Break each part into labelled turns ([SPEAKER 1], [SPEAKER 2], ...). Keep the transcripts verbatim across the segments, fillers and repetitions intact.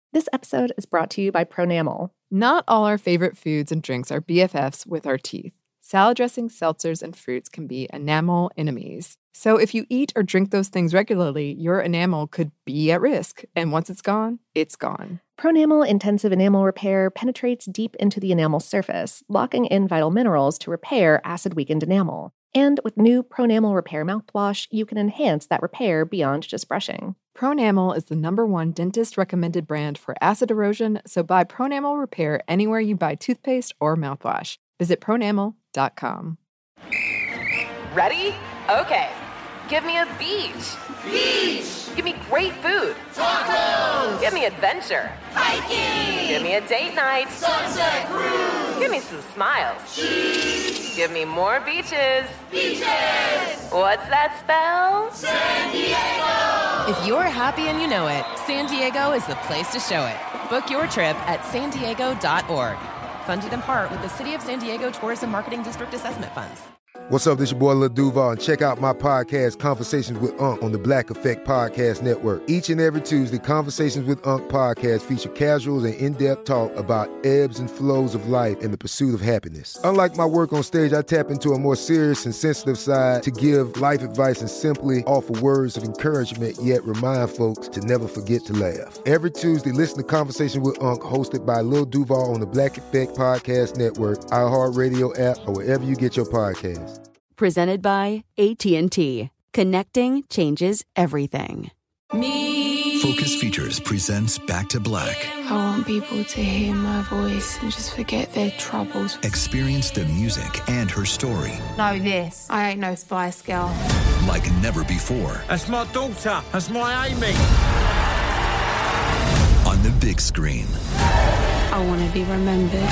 [SPEAKER 1] This episode is brought to you by Pronamel.
[SPEAKER 2] Not all our favorite foods and drinks are B F Fs with our teeth. Salad dressings, seltzers, and fruits can be enamel enemies. So if you eat or drink those things regularly, your enamel could be at risk. And once it's gone, it's gone.
[SPEAKER 1] Pronamel Intensive Enamel Repair penetrates deep into the enamel surface, locking in vital minerals to repair acid-weakened enamel. And with new Pronamel Repair mouthwash, you can enhance that repair beyond just brushing.
[SPEAKER 2] Pronamel is the number one dentist-recommended brand for acid erosion, so buy Pronamel Repair anywhere you buy toothpaste or mouthwash. Visit pronamel dot com.
[SPEAKER 3] Ready? Okay. Give me a beach.
[SPEAKER 4] Beach!
[SPEAKER 3] Give me great food.
[SPEAKER 4] Tacos!
[SPEAKER 3] Give me adventure.
[SPEAKER 4] Hiking!
[SPEAKER 3] Give me a date night.
[SPEAKER 4] Sunset cruise!
[SPEAKER 3] Give me some smiles.
[SPEAKER 4] Cheese!
[SPEAKER 3] Give me more beaches.
[SPEAKER 4] Beaches!
[SPEAKER 3] What's that spell?
[SPEAKER 4] San Diego!
[SPEAKER 5] If you're happy and you know it, San Diego is the place to show it. Book your trip at san diego dot org. Funded in part with the City of San Diego Tourism Marketing District Assessment Funds.
[SPEAKER 6] What's up, this your boy Lil Duval, and check out my podcast, Conversations with Unc, on the Black Effect Podcast Network. Each and every Tuesday, Conversations with Unc podcast feature casuals and in-depth talk about ebbs and flows of life and the pursuit of happiness. Unlike my work on stage, I tap into a more serious and sensitive side to give life advice and simply offer words of encouragement, yet remind folks to never forget to laugh. Every Tuesday, listen to Conversation with Unc, hosted by Lil Duval on the Black Effect Podcast Network, iHeartRadio app, or wherever you get your podcasts.
[SPEAKER 7] Presented by A T and T. Connecting changes everything.
[SPEAKER 4] Me.
[SPEAKER 8] Focus Features presents Back to Black.
[SPEAKER 9] I want people to hear my voice and just forget their troubles.
[SPEAKER 8] Experience the music and her story.
[SPEAKER 9] Know this. I ain't no Spice Girl.
[SPEAKER 8] Like never before.
[SPEAKER 10] That's my daughter. That's my Amy.
[SPEAKER 8] On the big screen.
[SPEAKER 9] I want to be remembered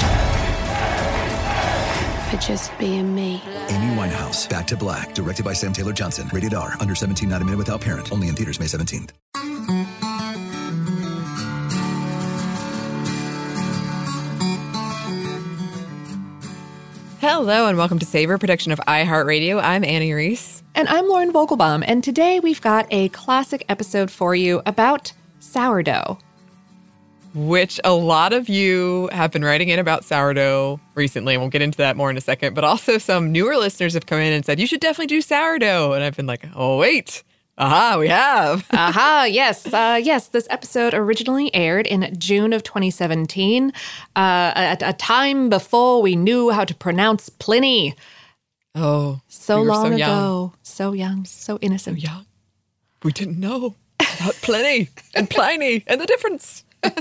[SPEAKER 9] for just being me.
[SPEAKER 8] Amy Winehouse, Back to Black, directed by Sam Taylor Johnson. Rated R, under seventeen, not a minute without parent. Only in theaters May seventeenth.
[SPEAKER 2] Hello and welcome to Savor, production of iHeartRadio. I'm Annie Reese.
[SPEAKER 1] And I'm Lauren Vogelbaum, and today we've got a classic episode for you about sourdough.
[SPEAKER 2] Which a lot of you have been writing in about sourdough recently, and we'll get into that more in a second. But also some newer listeners have come in and said, you should definitely do sourdough. And I've been like, oh, wait. Aha, we have.
[SPEAKER 1] Aha, yes. Uh, yes, this episode originally aired in June of twenty seventeen, uh, at a time before we knew how to pronounce Pliny.
[SPEAKER 2] Oh,
[SPEAKER 1] so
[SPEAKER 2] we were
[SPEAKER 1] long
[SPEAKER 2] so
[SPEAKER 1] ago.
[SPEAKER 2] Young.
[SPEAKER 1] So young, so innocent.
[SPEAKER 2] So young. We didn't know about Pliny and Pliny and the difference.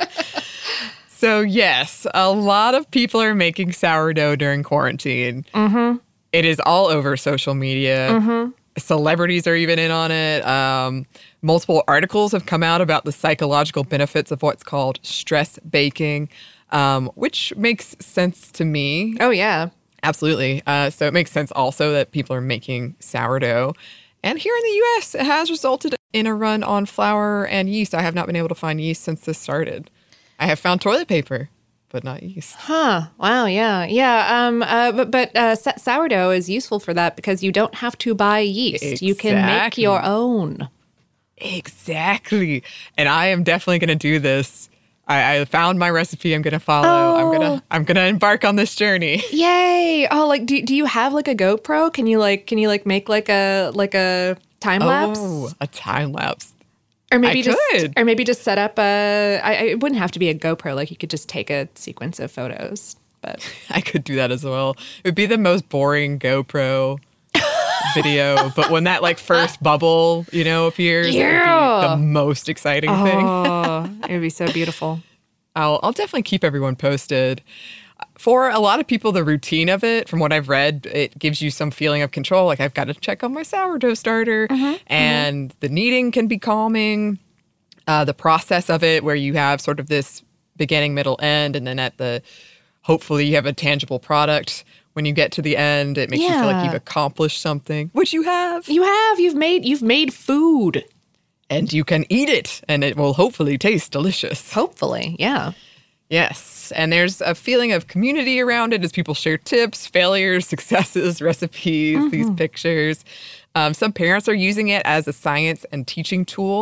[SPEAKER 2] So, yes, a lot of people are making sourdough during quarantine.
[SPEAKER 1] Mm-hmm.
[SPEAKER 2] It is all over social media.
[SPEAKER 1] Mm-hmm.
[SPEAKER 2] Celebrities are even in on it. Um, multiple articles have come out about the psychological benefits of what's called stress baking, um, which makes sense to me.
[SPEAKER 1] Oh, yeah.
[SPEAKER 2] Absolutely. Uh, so it makes sense also that people are making sourdough. And here in the U S, it has resulted in a run on flour and yeast. I have not been able to find yeast since this started. I have found toilet paper, but not yeast.
[SPEAKER 1] Huh. Wow. Yeah. Yeah. Um. Uh. But but uh, sourdough is useful for that because you don't have to buy yeast.
[SPEAKER 2] Exactly.
[SPEAKER 1] You can make your own.
[SPEAKER 2] Exactly. And I am definitely going to do this. I, I found my recipe. I'm going to follow.
[SPEAKER 1] Oh.
[SPEAKER 2] I'm gonna. I'm gonna embark on this journey.
[SPEAKER 1] Yay! Oh, like do do you have like a GoPro? Can you like can you like make like a like a time lapse?
[SPEAKER 2] Oh, a time lapse.
[SPEAKER 1] Or maybe
[SPEAKER 2] I
[SPEAKER 1] just
[SPEAKER 2] could.
[SPEAKER 1] or maybe just set up a. I, I, it wouldn't have to be a GoPro. Like you could just take a sequence of photos. But
[SPEAKER 2] I could do that as well. It would be the most boring GoPro video, but when that like first bubble, you know, appears,
[SPEAKER 1] yeah.
[SPEAKER 2] it would be the most exciting
[SPEAKER 1] oh,
[SPEAKER 2] thing.
[SPEAKER 1] Oh, it would be so beautiful.
[SPEAKER 2] I'll I'll definitely keep everyone posted. For a lot of people, the routine of it, from what I've read, it gives you some feeling of control. Like, I've got to check on my sourdough starter.
[SPEAKER 1] Mm-hmm,
[SPEAKER 2] and
[SPEAKER 1] mm-hmm.
[SPEAKER 2] the kneading can be calming. Uh, the process of it, where you have sort of this beginning, middle, end, and then at the, hopefully you have a tangible product. When you get to the end, it makes
[SPEAKER 1] yeah.
[SPEAKER 2] you feel like you've accomplished something, which you have.
[SPEAKER 1] You have. You've made, you've made food.
[SPEAKER 2] And you can eat it, and it will hopefully taste delicious.
[SPEAKER 1] Hopefully, yeah.
[SPEAKER 2] Yes, and there's a feeling of community around it as people share tips, failures, successes, recipes, mm-hmm. these pictures. Um, some parents are using it as a science and teaching tool.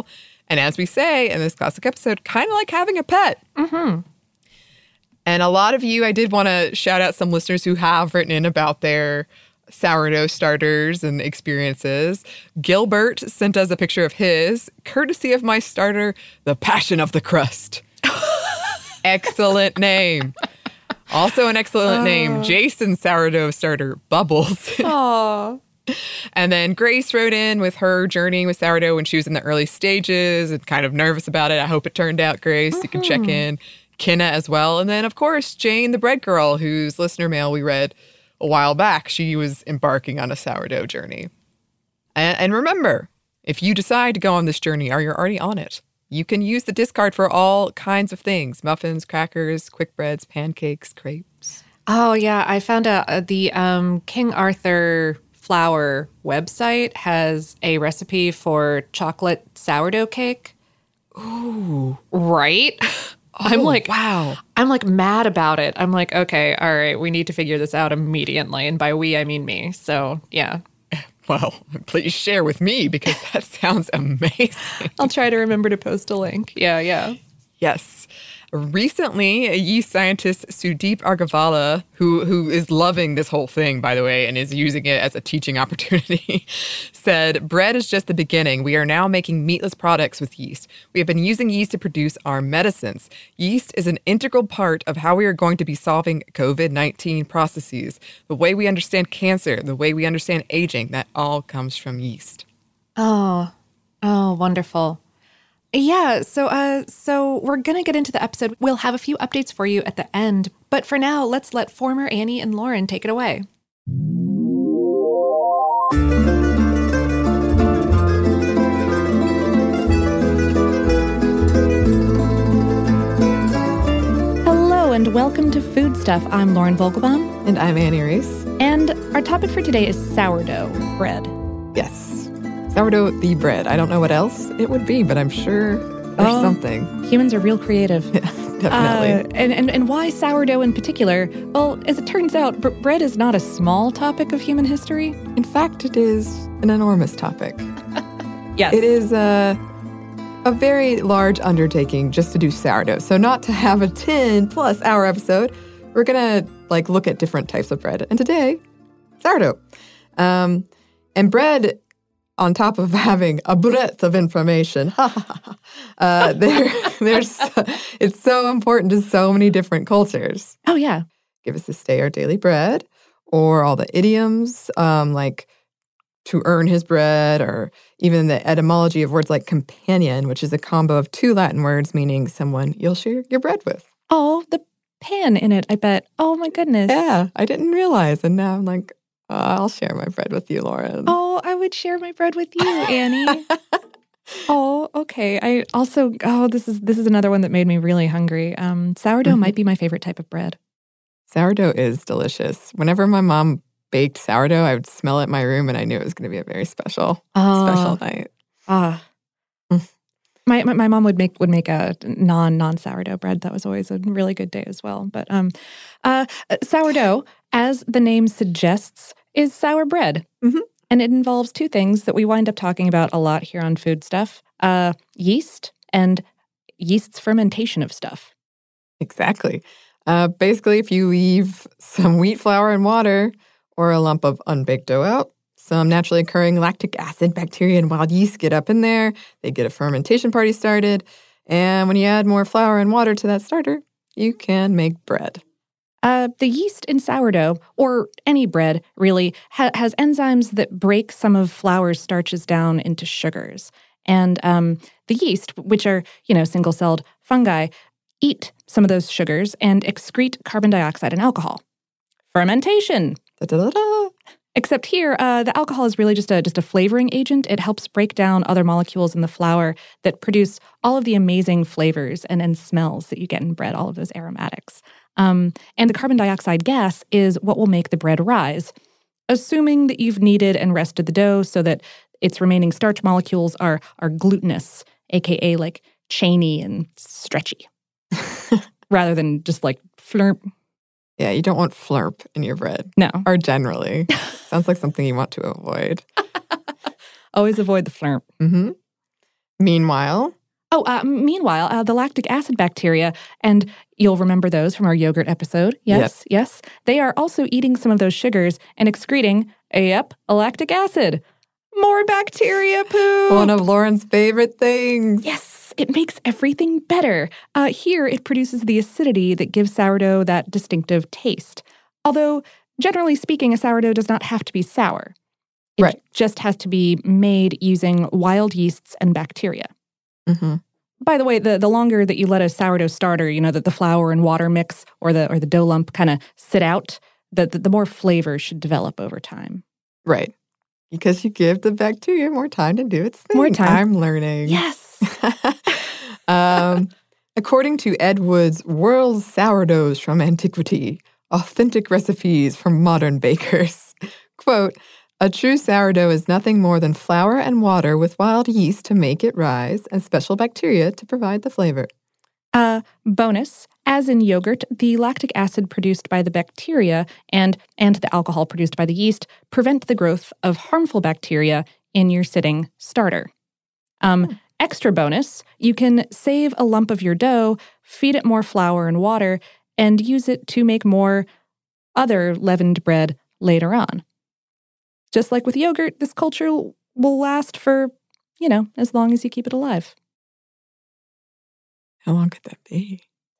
[SPEAKER 2] And as we say in this classic episode, kind of like having a pet.
[SPEAKER 1] Mm-hmm.
[SPEAKER 2] And a lot of you, I did want to shout out some listeners who have written in about their sourdough starters and experiences. Gilbert sent us a picture of his, courtesy of my starter, The Passion of the Crust. Excellent name. Also an excellent uh. name, Jason sourdough starter, Bubbles.
[SPEAKER 1] Aww.
[SPEAKER 2] And then Grace wrote in with her journey with sourdough when she was in the early stages and kind of nervous about it. I hope it turned out, Grace. Mm-hmm. You can check in. Kenna as well. And then, of course, Jane, the bread girl, whose listener mail we read a while back. She was embarking on a sourdough journey. And, and remember, if you decide to go on this journey or you're already on it, you can use the discard for all kinds of things. Muffins, crackers, quick breads, pancakes, crepes.
[SPEAKER 1] Oh, yeah. I found out uh, the um, King Arthur Flour website has a recipe for chocolate sourdough cake.
[SPEAKER 2] Ooh.
[SPEAKER 1] Right? Oh, I'm like, wow. I'm like mad about it. I'm like, okay, all right, we need to figure this out immediately. And by we, I mean me. So, yeah.
[SPEAKER 2] Well, please share with me because that sounds amazing.
[SPEAKER 1] I'll try to remember to post a link. Yeah, yeah.
[SPEAKER 2] Yes. Recently, a yeast scientist, Sudeep Argavala, who who is loving this whole thing, by the way, and is using it as a teaching opportunity, said, bread is just the beginning. We are now making meatless products with yeast. We have been using yeast to produce our medicines. Yeast is an integral part of how we are going to be solving covid nineteen processes. The way we understand cancer, the way we understand aging, that all comes from yeast.
[SPEAKER 1] Oh, oh, wonderful. Yeah, so uh, so we're going to get into the episode. We'll have a few updates for you at the end. But for now, let's let former Annie and Lauren take it away. Hello and welcome to Food Stuff. I'm Lauren Vogelbaum.
[SPEAKER 2] And I'm Annie Reese.
[SPEAKER 1] And our topic for today is sourdough bread.
[SPEAKER 2] Yes. Sourdough, the bread. I don't know what else it would be, but I'm sure there's oh, something.
[SPEAKER 1] Humans are real creative.
[SPEAKER 2] Yeah, definitely.
[SPEAKER 1] Uh, and, and, and why sourdough in particular? Well, as it turns out, b- bread is not a small topic of human history.
[SPEAKER 2] In fact, it is an enormous topic.
[SPEAKER 1] Yes.
[SPEAKER 2] It is a, a very large undertaking just to do sourdough. So not to have a ten plus hour episode, we're going to like look at different types of bread. And today, sourdough. Um, and bread, on top of having a breadth of information, uh, there, there's, it's so important to so many different cultures.
[SPEAKER 1] Oh, yeah.
[SPEAKER 2] Give us this day our daily bread, or all the idioms, um, like to earn his bread, or even the etymology of words like companion, which is a combo of two Latin words meaning someone you'll share your bread with.
[SPEAKER 1] Oh, the pan in it, I bet. Oh, my goodness.
[SPEAKER 2] Yeah, I didn't realize. And now I'm like, oh, I'll share my bread with you, Lauren.
[SPEAKER 1] Oh, I would share my bread with you, Annie. Oh, okay. I also, oh, this is this is another one that made me really hungry. Um, sourdough mm-hmm. might be my favorite type of bread.
[SPEAKER 2] Sourdough is delicious. Whenever my mom baked sourdough, I would smell it in my room, and I knew it was going to be a very special, uh, special night.
[SPEAKER 1] Ah. Uh, mm. My, my my mom would make would make a non non sourdough bread. That was always a really good day as well. But um, uh, sourdough, as the name suggests, is sour bread, mm-hmm. and it involves two things that we wind up talking about a lot here on Food Stuff: uh, yeast and yeast's fermentation of stuff.
[SPEAKER 2] Exactly. Uh, basically, if you leave some wheat flour and water, or a lump of unbaked dough out, some naturally occurring lactic acid, bacteria, and wild yeast get up in there. They get a fermentation party started. And when you add more flour and water to that starter, you can make bread.
[SPEAKER 1] Uh, the yeast in sourdough, or any bread, really, ha- has enzymes that break some of flour's starches down into sugars. And um, the yeast, which are, you know, single-celled fungi, eat some of those sugars and excrete carbon dioxide and alcohol. Fermentation.
[SPEAKER 2] Da-da-da-da.
[SPEAKER 1] Except here, uh, the alcohol is really just a just a flavoring agent. It helps break down other molecules in the flour that produce all of the amazing flavors and, and smells that you get in bread, all of those aromatics. Um, and the carbon dioxide gas is what will make the bread rise, assuming that you've kneaded and rested the dough so that its remaining starch molecules are are glutinous, a k a like chainy and stretchy, rather than just like flurp.
[SPEAKER 2] Yeah, you don't want flurp in your bread.
[SPEAKER 1] No.
[SPEAKER 2] Or generally. Sounds like something you want to avoid.
[SPEAKER 1] Always avoid the flurp.
[SPEAKER 2] Mm-hmm. Meanwhile...
[SPEAKER 11] Oh, uh, meanwhile, uh, the lactic acid bacteria, and you'll remember those from our yogurt episode. Yes, yep. yes. They are also eating some of those sugars and excreting, yep, a lactic acid. More bacteria poop.
[SPEAKER 2] One of Lauren's favorite things.
[SPEAKER 11] Yes, it makes everything better. Uh, here, it produces the acidity that gives sourdough that distinctive taste. Although, generally speaking, a sourdough does not have to be sour. It
[SPEAKER 2] right.
[SPEAKER 11] just has to be made using wild yeasts and bacteria.
[SPEAKER 2] Mm-hmm.
[SPEAKER 11] By the way, the, the longer that you let a sourdough starter, you know, that the flour and water mix or the or the dough lump kind of sit out, the, the, the more flavor should develop over time.
[SPEAKER 2] Right. Because you give the bacteria more time to do its thing.
[SPEAKER 11] More time.
[SPEAKER 2] I'm learning.
[SPEAKER 11] Yes.
[SPEAKER 2] um, according to Ed Wood's World Sourdoughs from Antiquity, Authentic Recipes from Modern Bakers, quote, a true sourdough is nothing more than flour and water with wild yeast to make it rise and special bacteria to provide the flavor.
[SPEAKER 11] Uh, bonus, as in yogurt, the lactic acid produced by the bacteria and, and the alcohol produced by the yeast prevent the growth of harmful bacteria in your sitting starter. Um, hmm. Extra bonus, you can save a lump of your dough, feed it more flour and water, and use it to make more other leavened bread later on. Just like with yogurt, this culture will last for, you know, as long as you keep it alive.
[SPEAKER 2] How long could that be?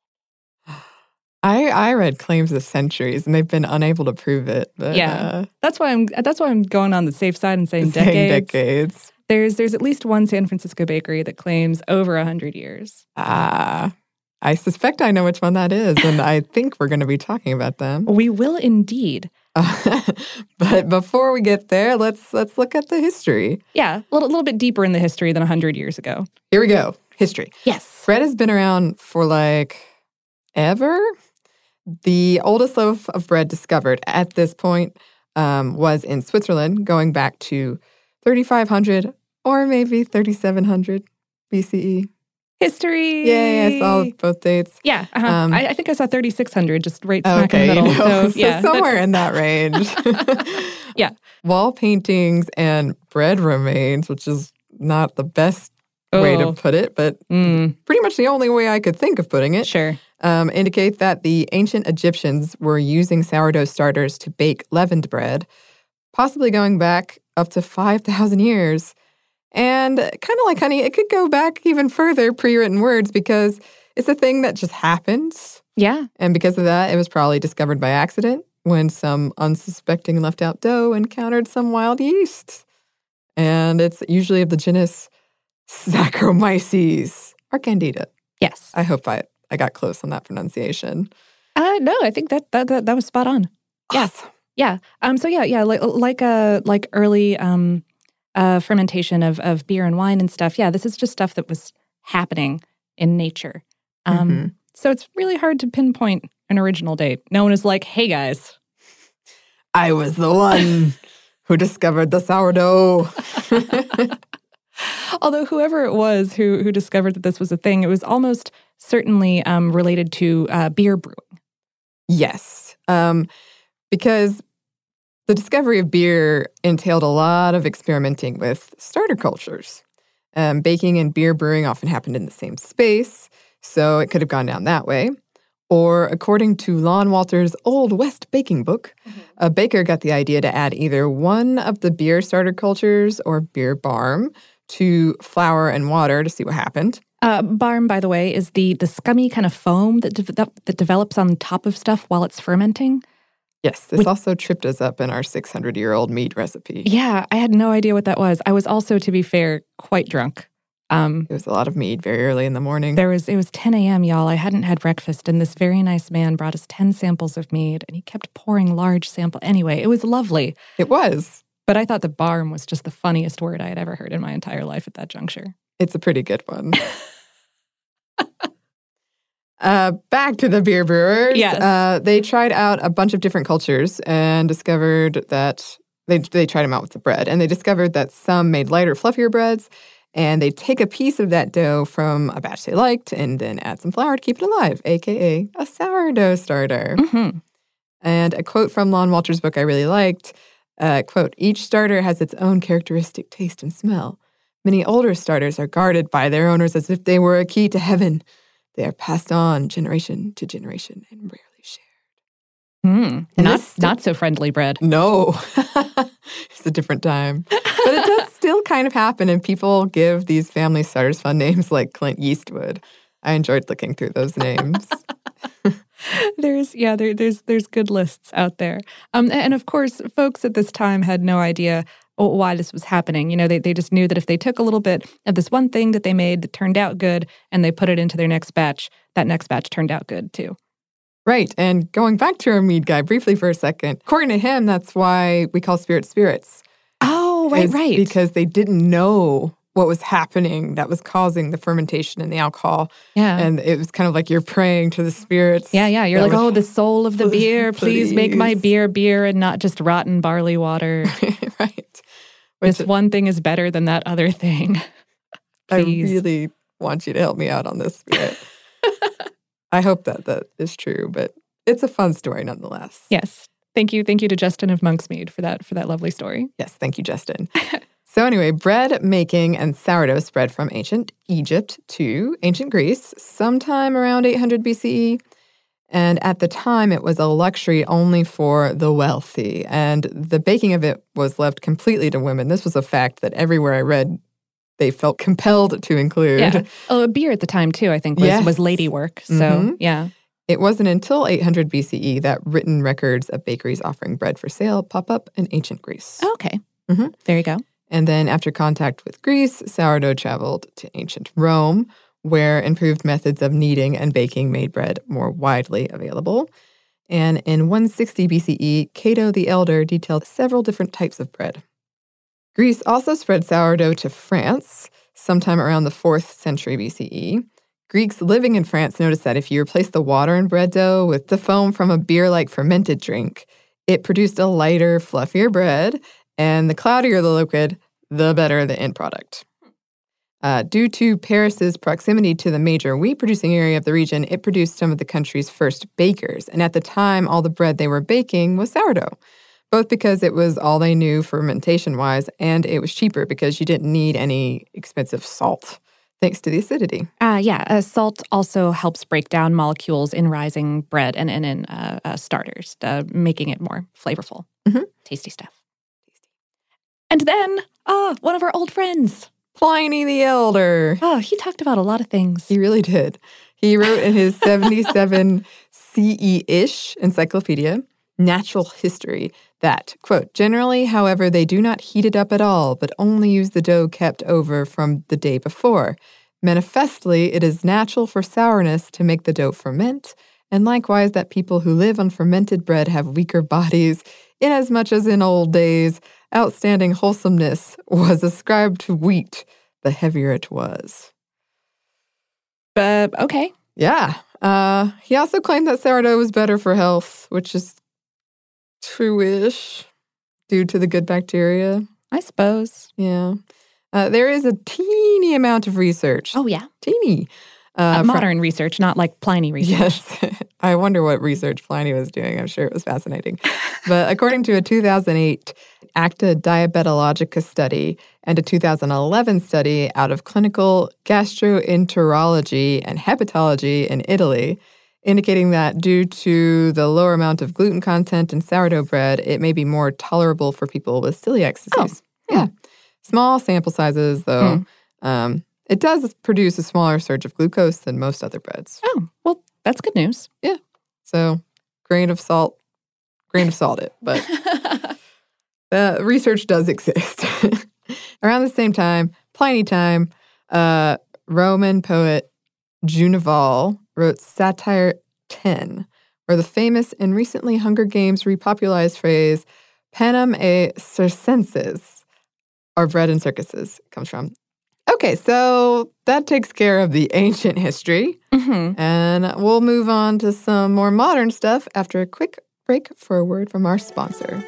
[SPEAKER 2] I I read claims of centuries, and they've been unable to prove it. But,
[SPEAKER 11] yeah,
[SPEAKER 2] uh,
[SPEAKER 11] that's why I'm that's why I'm going on the safe side and saying
[SPEAKER 2] saying
[SPEAKER 11] decades.
[SPEAKER 2] decades.
[SPEAKER 11] There's there's at least one San Francisco bakery that claims over a hundred years.
[SPEAKER 2] Ah, uh, I suspect I know which one that is, and I think we're going to be talking about them.
[SPEAKER 11] We will indeed.
[SPEAKER 2] Uh, but before we get there, let's let's look at the history.
[SPEAKER 11] Yeah, a little, little bit deeper in the history than one hundred years ago.
[SPEAKER 2] Here we go. History.
[SPEAKER 11] Yes.
[SPEAKER 2] Bread has been around for like ever. The oldest loaf of bread discovered at this point um, was in Switzerland, going back to thirty-five hundred or maybe thirty-seven hundred B C E.
[SPEAKER 11] History.
[SPEAKER 2] Yay, I saw both dates.
[SPEAKER 11] Yeah, uh-huh. um, I, I think I saw thirty-six hundred, just right smack
[SPEAKER 2] okay,
[SPEAKER 11] in the middle.
[SPEAKER 2] You know,
[SPEAKER 11] so, yeah,
[SPEAKER 2] so somewhere in that range.
[SPEAKER 11] Yeah.
[SPEAKER 2] Wall paintings and bread remains, which is not the best oh. way to put it, but
[SPEAKER 11] mm.
[SPEAKER 2] pretty much the only way I could think of putting it.
[SPEAKER 11] Sure.
[SPEAKER 2] Um, indicate that the ancient Egyptians were using sourdough starters to bake leavened bread, possibly going back up to five thousand years. And kind of like honey, it could go back even further, pre-written words, because it's a thing that just happens.
[SPEAKER 11] Yeah.
[SPEAKER 2] And because of that, it was probably discovered by accident when some unsuspecting left-out dough encountered some wild yeast. And it's usually of the genus Saccharomyces or Candida.
[SPEAKER 11] Yes.
[SPEAKER 2] I hope I, I got close on that pronunciation.
[SPEAKER 11] Uh, no, I think that that that, that was spot on. Yes.
[SPEAKER 2] Awesome.
[SPEAKER 11] Yeah. Um. So yeah, yeah. Like like uh like early um uh fermentation of of beer and wine and stuff. Yeah, this is just stuff that was happening in nature. Um.
[SPEAKER 2] Mm-hmm.
[SPEAKER 11] So it's really hard to pinpoint an original date. No one is like, hey guys,
[SPEAKER 2] I was the one who discovered the sourdough.
[SPEAKER 11] Although whoever it was who who discovered that this was a thing, it was almost certainly um, related to uh, beer brewing.
[SPEAKER 2] Yes, um, because the discovery of beer entailed a lot of experimenting with starter cultures. Um, baking and beer brewing often happened in the same space, so it could have gone down that way. Or, according to Lon Walter's Old West baking book, mm-hmm. a baker got the idea to add either one of the beer starter cultures or beer barm to flour and water to see what happened.
[SPEAKER 11] Uh, barm, by the way, is the the scummy kind of foam that de- that develops on top of stuff while it's fermenting.
[SPEAKER 2] Yes, this With, also tripped us up in our six hundred year old mead recipe.
[SPEAKER 11] Yeah, I had no idea what that was. I was also, to be fair, quite drunk. Um,
[SPEAKER 2] it was a lot of mead very early in the morning.
[SPEAKER 11] There was It was ten a.m., y'all. I hadn't had breakfast, and this very nice man brought us ten samples of mead, and he kept pouring large samples. Anyway, it was lovely.
[SPEAKER 2] It was.
[SPEAKER 11] But I thought the barm was just the funniest word I had ever heard in my entire life at that juncture.
[SPEAKER 2] It's a pretty good one. uh, back to the beer brewers.
[SPEAKER 11] Yes.
[SPEAKER 2] Uh, they tried out a bunch of different cultures and discovered that they they tried them out with the bread. And they discovered that some made lighter, fluffier breads. And they take a piece of that dough from a batch they liked and then add some flour to keep it alive, a k a a sourdough starter.
[SPEAKER 11] Mm-hmm.
[SPEAKER 2] And a quote from Lon Walter's book I really liked, uh, quote, each starter has its own characteristic taste and smell. Many older starters are guarded by their owners as if they were a key to heaven. They are passed on generation to generation and rarely shared.
[SPEAKER 11] Mm, not not so friendly bread.
[SPEAKER 2] No. It's a different time. But it does still kind of happen, and people give these family starters fun names like Clint Eastwood. I enjoyed looking through those names.
[SPEAKER 11] There's yeah, there, there's there's good lists out there. Um, and of course, folks at this time had no idea why this was happening. You know, they, they just knew that if they took a little bit of this one thing that they made that turned out good and they put it into their next batch, that next batch turned out good too.
[SPEAKER 2] Right. And going back to our mead guy briefly for a second, according to him, that's why we call spirits spirits.
[SPEAKER 11] Oh, right, right.
[SPEAKER 2] Because they didn't know what was happening that was causing the fermentation in the alcohol.
[SPEAKER 11] Yeah.
[SPEAKER 2] And it was kind of like you're praying to the spirits.
[SPEAKER 11] Yeah, yeah. You're like, oh, the soul of the beer, please,
[SPEAKER 2] please
[SPEAKER 11] make my beer beer and not just rotten barley water.
[SPEAKER 2] Right.
[SPEAKER 11] This Which, one thing is better than that other thing.
[SPEAKER 2] I really want you to help me out on this spirit. I hope that that is true, but it's a fun story nonetheless.
[SPEAKER 11] Yes. Thank you. Thank you to Justin of Monksmead for that for that lovely story.
[SPEAKER 2] Yes, thank you, Justin. So anyway, bread making and sourdough spread from ancient Egypt to ancient Greece sometime around eight hundred B C E. And at the time, it was a luxury only for the wealthy. And the baking of it was left completely to women. This was a fact that everywhere I read, they felt compelled to include.
[SPEAKER 11] Yeah. Oh, beer at the time, too, I think, was,
[SPEAKER 2] yes.
[SPEAKER 11] was lady work. So,
[SPEAKER 2] mm-hmm.
[SPEAKER 11] yeah.
[SPEAKER 2] It wasn't until eight hundred B C E that written records of bakeries offering bread for sale pop up in ancient Greece.
[SPEAKER 11] Oh, okay.
[SPEAKER 2] Mm-hmm.
[SPEAKER 11] There you go.
[SPEAKER 2] And then after contact with Greece, sourdough traveled to ancient Rome, where improved methods of kneading and baking made bread more widely available. And in one sixty B C E, Cato the Elder detailed several different types of bread. Greece also spread sourdough to France sometime around the fourth century B C E. Greeks living in France noticed that if you replaced the water in bread dough with the foam from a beer-like fermented drink, it produced a lighter, fluffier bread, and the cloudier the liquid, the better the end product. Uh, due to Paris's proximity to the major wheat-producing area of the region, it produced some of the country's first bakers. And at the time, all the bread they were baking was sourdough, both because it was all they knew fermentation-wise, and it was cheaper because you didn't need any expensive salt, thanks to the acidity.
[SPEAKER 11] Uh, yeah, uh, salt also helps break down molecules in rising bread and, and in uh, uh, starters, uh, making it more flavorful.
[SPEAKER 2] Mm-hmm.
[SPEAKER 11] Tasty stuff. And then, ah, one of our old friends,
[SPEAKER 2] Pliny the Elder.
[SPEAKER 11] Oh, he talked about a lot of things.
[SPEAKER 2] He really did. He wrote in his seventy-seven C E-ish encyclopedia, Natural History, that, quote, generally, however, they do not heat it up at all, but only use the dough kept over from the day before. Manifestly, it is natural for sourness to make the dough ferment, and likewise that people who live on fermented bread have weaker bodies, inasmuch as in old days, outstanding wholesomeness was ascribed to wheat, the heavier it was.
[SPEAKER 11] Uh, okay.
[SPEAKER 2] Yeah. Uh, he also claimed that sourdough was better for health, which is true-ish, due to the good bacteria.
[SPEAKER 11] I suppose.
[SPEAKER 2] Yeah. Uh, there is a teeny amount of research.
[SPEAKER 11] Oh, yeah?
[SPEAKER 2] Teeny.
[SPEAKER 11] Uh, uh, modern from, research, not like Pliny research.
[SPEAKER 2] Yes. I wonder what research Pliny was doing. I'm sure it was fascinating. But according to a two thousand eight Acta Diabetologica study and a two thousand eleven study out of clinical gastroenterology and hepatology in Italy, indicating that due to the lower amount of gluten content in sourdough bread, it may be more tolerable for people with celiac disease.
[SPEAKER 11] Oh.
[SPEAKER 2] Yeah. Small sample sizes, though. Hmm. Um, it does produce a smaller surge of glucose than most other breads.
[SPEAKER 11] Oh, well, that's good news.
[SPEAKER 2] Yeah. So, grain of salt, grain of salt it. But uh, research does exist. Around the same time, Pliny time, uh, Roman poet Juneval wrote Satire ten, where the famous and recently Hunger Games repopularized phrase, panem et circenses, or bread and circuses, comes from. Okay, so that takes care of the ancient history.
[SPEAKER 11] Mm-hmm.
[SPEAKER 2] And we'll move on to some more modern stuff after a quick break for a word from our sponsor.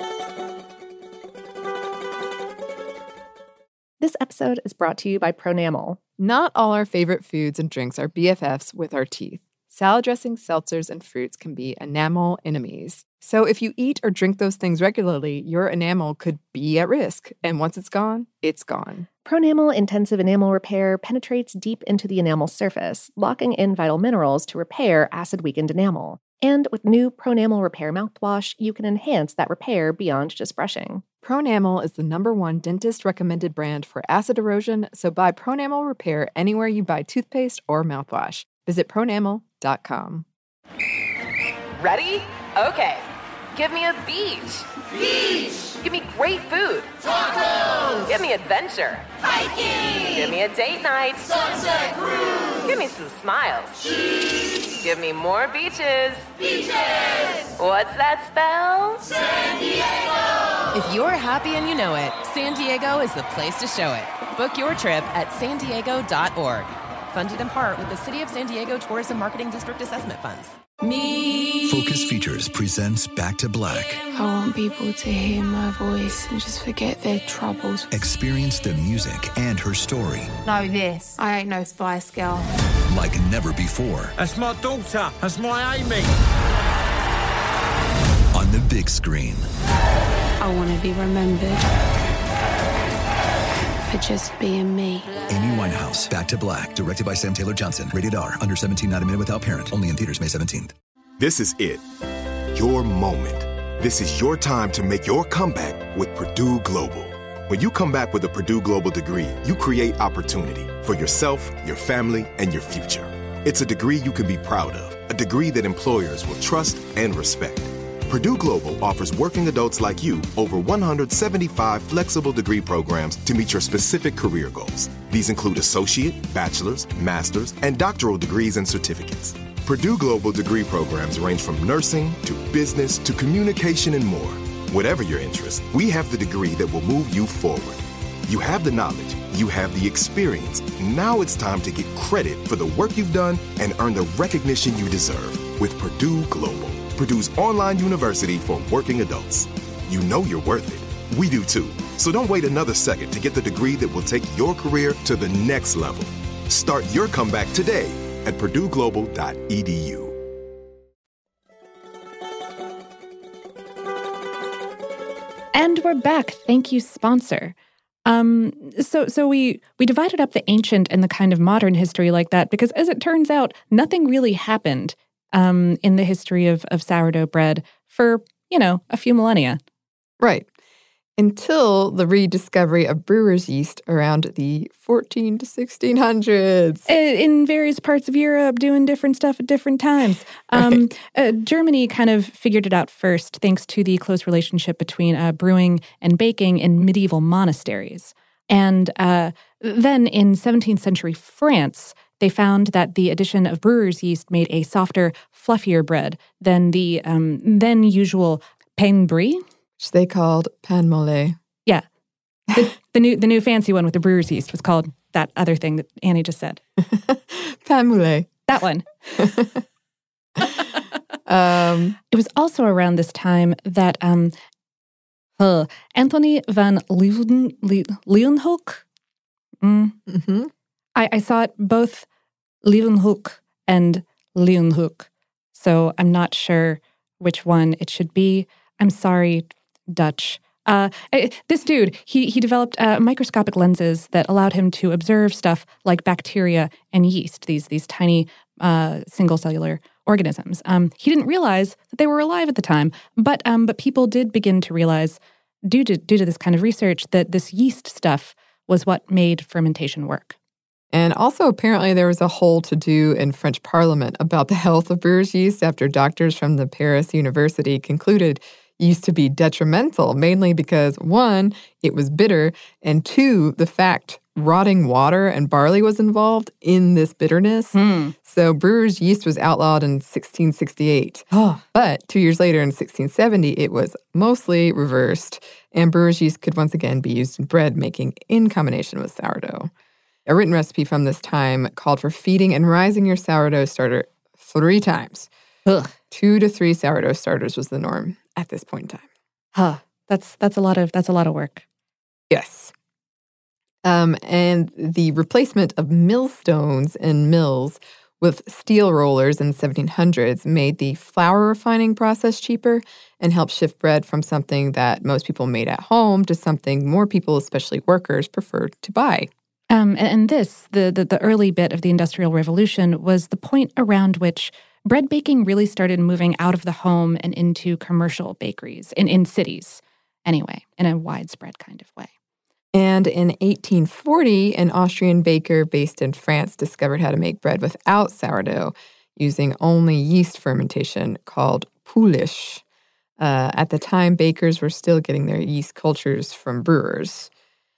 [SPEAKER 1] This episode is brought to you by Pronamel.
[SPEAKER 2] Not all our favorite foods and drinks are B F Fs with our teeth. Salad dressings, seltzers, and fruits can be enamel enemies. So if you eat or drink those things regularly, your enamel could be at risk. And once it's gone, it's gone.
[SPEAKER 1] Pronamel Intensive Enamel Repair penetrates deep into the enamel surface, locking in vital minerals to repair acid-weakened enamel. And with new Pronamel Repair mouthwash, you can enhance that repair beyond just brushing.
[SPEAKER 2] Pronamel is the number one dentist-recommended brand for acid erosion, so buy Pronamel Repair anywhere you buy toothpaste or mouthwash. Visit pronamel dot com.
[SPEAKER 3] Ready? Okay. Give me a beach.
[SPEAKER 4] Beach.
[SPEAKER 3] Give me great food.
[SPEAKER 4] Tacos.
[SPEAKER 3] Give me adventure.
[SPEAKER 4] Hiking.
[SPEAKER 3] Give me a date night.
[SPEAKER 4] Sunset cruise.
[SPEAKER 3] Give me some smiles.
[SPEAKER 4] Cheese.
[SPEAKER 3] Give me more beaches.
[SPEAKER 4] Beaches.
[SPEAKER 3] What's that spell?
[SPEAKER 4] San Diego.
[SPEAKER 5] If you're happy and you know it, San Diego is the place to show it. Book your trip at san diego dot org. Funded in part with the City of San Diego Tourism Marketing District Assessment Funds.
[SPEAKER 4] Me.
[SPEAKER 8] Focus Features presents Back to Black.
[SPEAKER 9] I want people to hear my voice and just forget their troubles.
[SPEAKER 8] Experience the music and her story.
[SPEAKER 9] Know this. I ain't no Spice Girl.
[SPEAKER 8] Like never before.
[SPEAKER 10] That's my daughter. That's my Amy.
[SPEAKER 8] On the big screen.
[SPEAKER 9] I want to be remembered for just being me.
[SPEAKER 8] Amy Winehouse, Back to Black, directed by Sam Taylor Johnson. Rated R, under seventeen, not a minute without parent. Only in theaters May seventeenth.
[SPEAKER 12] This is it. Your moment. This is your time to make your comeback with Purdue Global. When you come back with a Purdue Global degree, you create opportunity for yourself, your family, and your future. It's a degree you can be proud of, a degree that employers will trust and respect. Purdue Global offers working adults like you over one hundred seventy-five flexible degree programs to meet your specific career goals. These include associate, bachelor's, master's, and doctoral degrees and certificates. Purdue Global degree programs range from nursing to business to communication and more. Whatever your interest, we have the degree that will move you forward. You have the knowledge, you have the experience. Now it's time to get credit for the work you've done and earn the recognition you deserve with Purdue Global, Purdue's online university for working adults. You know you're worth it. We do too. So don't wait another second to get the degree that will take your career to the next level. Start your comeback today at purdue global dot e d u.
[SPEAKER 11] And we're back. Thank you, sponsor. Um, so so we we divided up the ancient and the kind of modern history like that because, as it turns out, nothing really happened um, in the history of, of sourdough bread for, you know, a few millennia.
[SPEAKER 2] Right. Until the rediscovery of brewer's yeast around the fourteen to sixteen hundreds.
[SPEAKER 11] In various parts of Europe, doing different stuff at different times. Um,
[SPEAKER 2] Right.
[SPEAKER 11] uh, Germany kind of figured it out first, thanks to the close relationship between uh, brewing and baking in medieval monasteries. And uh, then in seventeenth century France, they found that the addition of brewer's yeast made a softer, fluffier bread than the um, then usual pain brie.
[SPEAKER 2] Which they called pain mole.
[SPEAKER 11] Yeah. The, the new the new fancy one with the brewer's yeast was called that other thing that Annie just said.
[SPEAKER 2] Pain mole.
[SPEAKER 11] That one.
[SPEAKER 2] um,
[SPEAKER 11] it was also around this time that um, uh, Anthony van Leeuwen, Le, Leeuwenhoek, mm,
[SPEAKER 2] mm-hmm.
[SPEAKER 11] I, I saw it both Leeuwenhoek and Leeuwenhoek, so I'm not sure which one it should be. I'm sorry, Dutch. Uh, this dude, he he developed uh, microscopic lenses that allowed him to observe stuff like bacteria and yeast, these these tiny uh, single-cellular organisms. Um, he didn't realize that they were alive at the time, but um, but people did begin to realize, due to due to this kind of research, that this yeast stuff was what made fermentation work.
[SPEAKER 2] And also, apparently, there was a whole to-do in French Parliament about the health of brewer's yeast after doctors from the Paris University concluded used to be detrimental, mainly because, one, it was bitter, and two, the fact rotting water and barley was involved in this bitterness.
[SPEAKER 11] Mm.
[SPEAKER 2] So brewer's yeast was outlawed in sixteen sixty-eight.
[SPEAKER 11] Oh.
[SPEAKER 2] But two years later, in sixteen seventy, it was mostly reversed, and brewer's yeast could once again be used in bread making in combination with sourdough. A written recipe from this time called for feeding and rising your sourdough starter three times.
[SPEAKER 11] Ugh.
[SPEAKER 2] Two to three sourdough starters was the norm at this point in time.
[SPEAKER 11] Huh. That's that's a lot of that's a lot of work.
[SPEAKER 2] Yes. Um, and the replacement of millstones in mills with steel rollers in the seventeen hundreds made the flour refining process cheaper and helped shift bread from something that most people made at home to something more people, especially workers, preferred to buy.
[SPEAKER 11] Um, and this, the, the the early bit of the Industrial Revolution, was the point around which bread baking really started moving out of the home and into commercial bakeries, in, in cities anyway, in a widespread kind of way.
[SPEAKER 2] And in eighteen forty, an Austrian baker based in France discovered how to make bread without sourdough using only yeast fermentation called Polish. Uh, at the time, bakers were still getting their yeast cultures from brewers.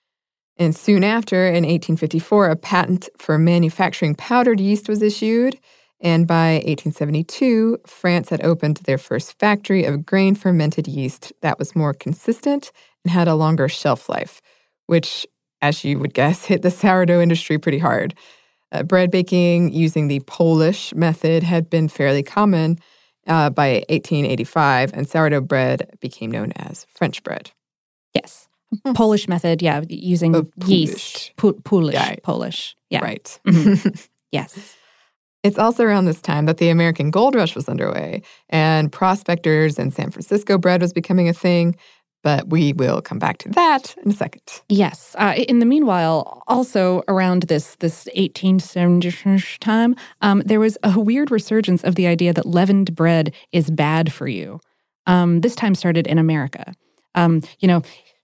[SPEAKER 2] And soon after, in eighteen fifty-four, a patent for manufacturing powdered yeast was issued. And by eighteen seventy-two, France had opened their first factory of grain-fermented yeast that was more consistent and had a longer shelf life, which, as you would guess, hit the sourdough industry pretty hard. Uh, bread baking using the Polish method had been fairly common uh, by eighteen eighty-five, and sourdough bread became known as French bread.
[SPEAKER 11] Yes. Polish method, yeah, using
[SPEAKER 2] Of
[SPEAKER 11] yeast. Po- Polish.
[SPEAKER 2] Yeah.
[SPEAKER 11] Polish. Yeah.
[SPEAKER 2] Right.
[SPEAKER 11] Mm-hmm. Yes.
[SPEAKER 2] It's also around this time that the American gold rush was underway, and prospectors and San Francisco bread was becoming a thing, but we will come back to that in a second.
[SPEAKER 11] Yes. Uh, in the meanwhile, also around this this eighteen seventy-ish time, um, there was a weird resurgence of the idea that leavened bread is bad for you. Um, this time started in America. Um, you know,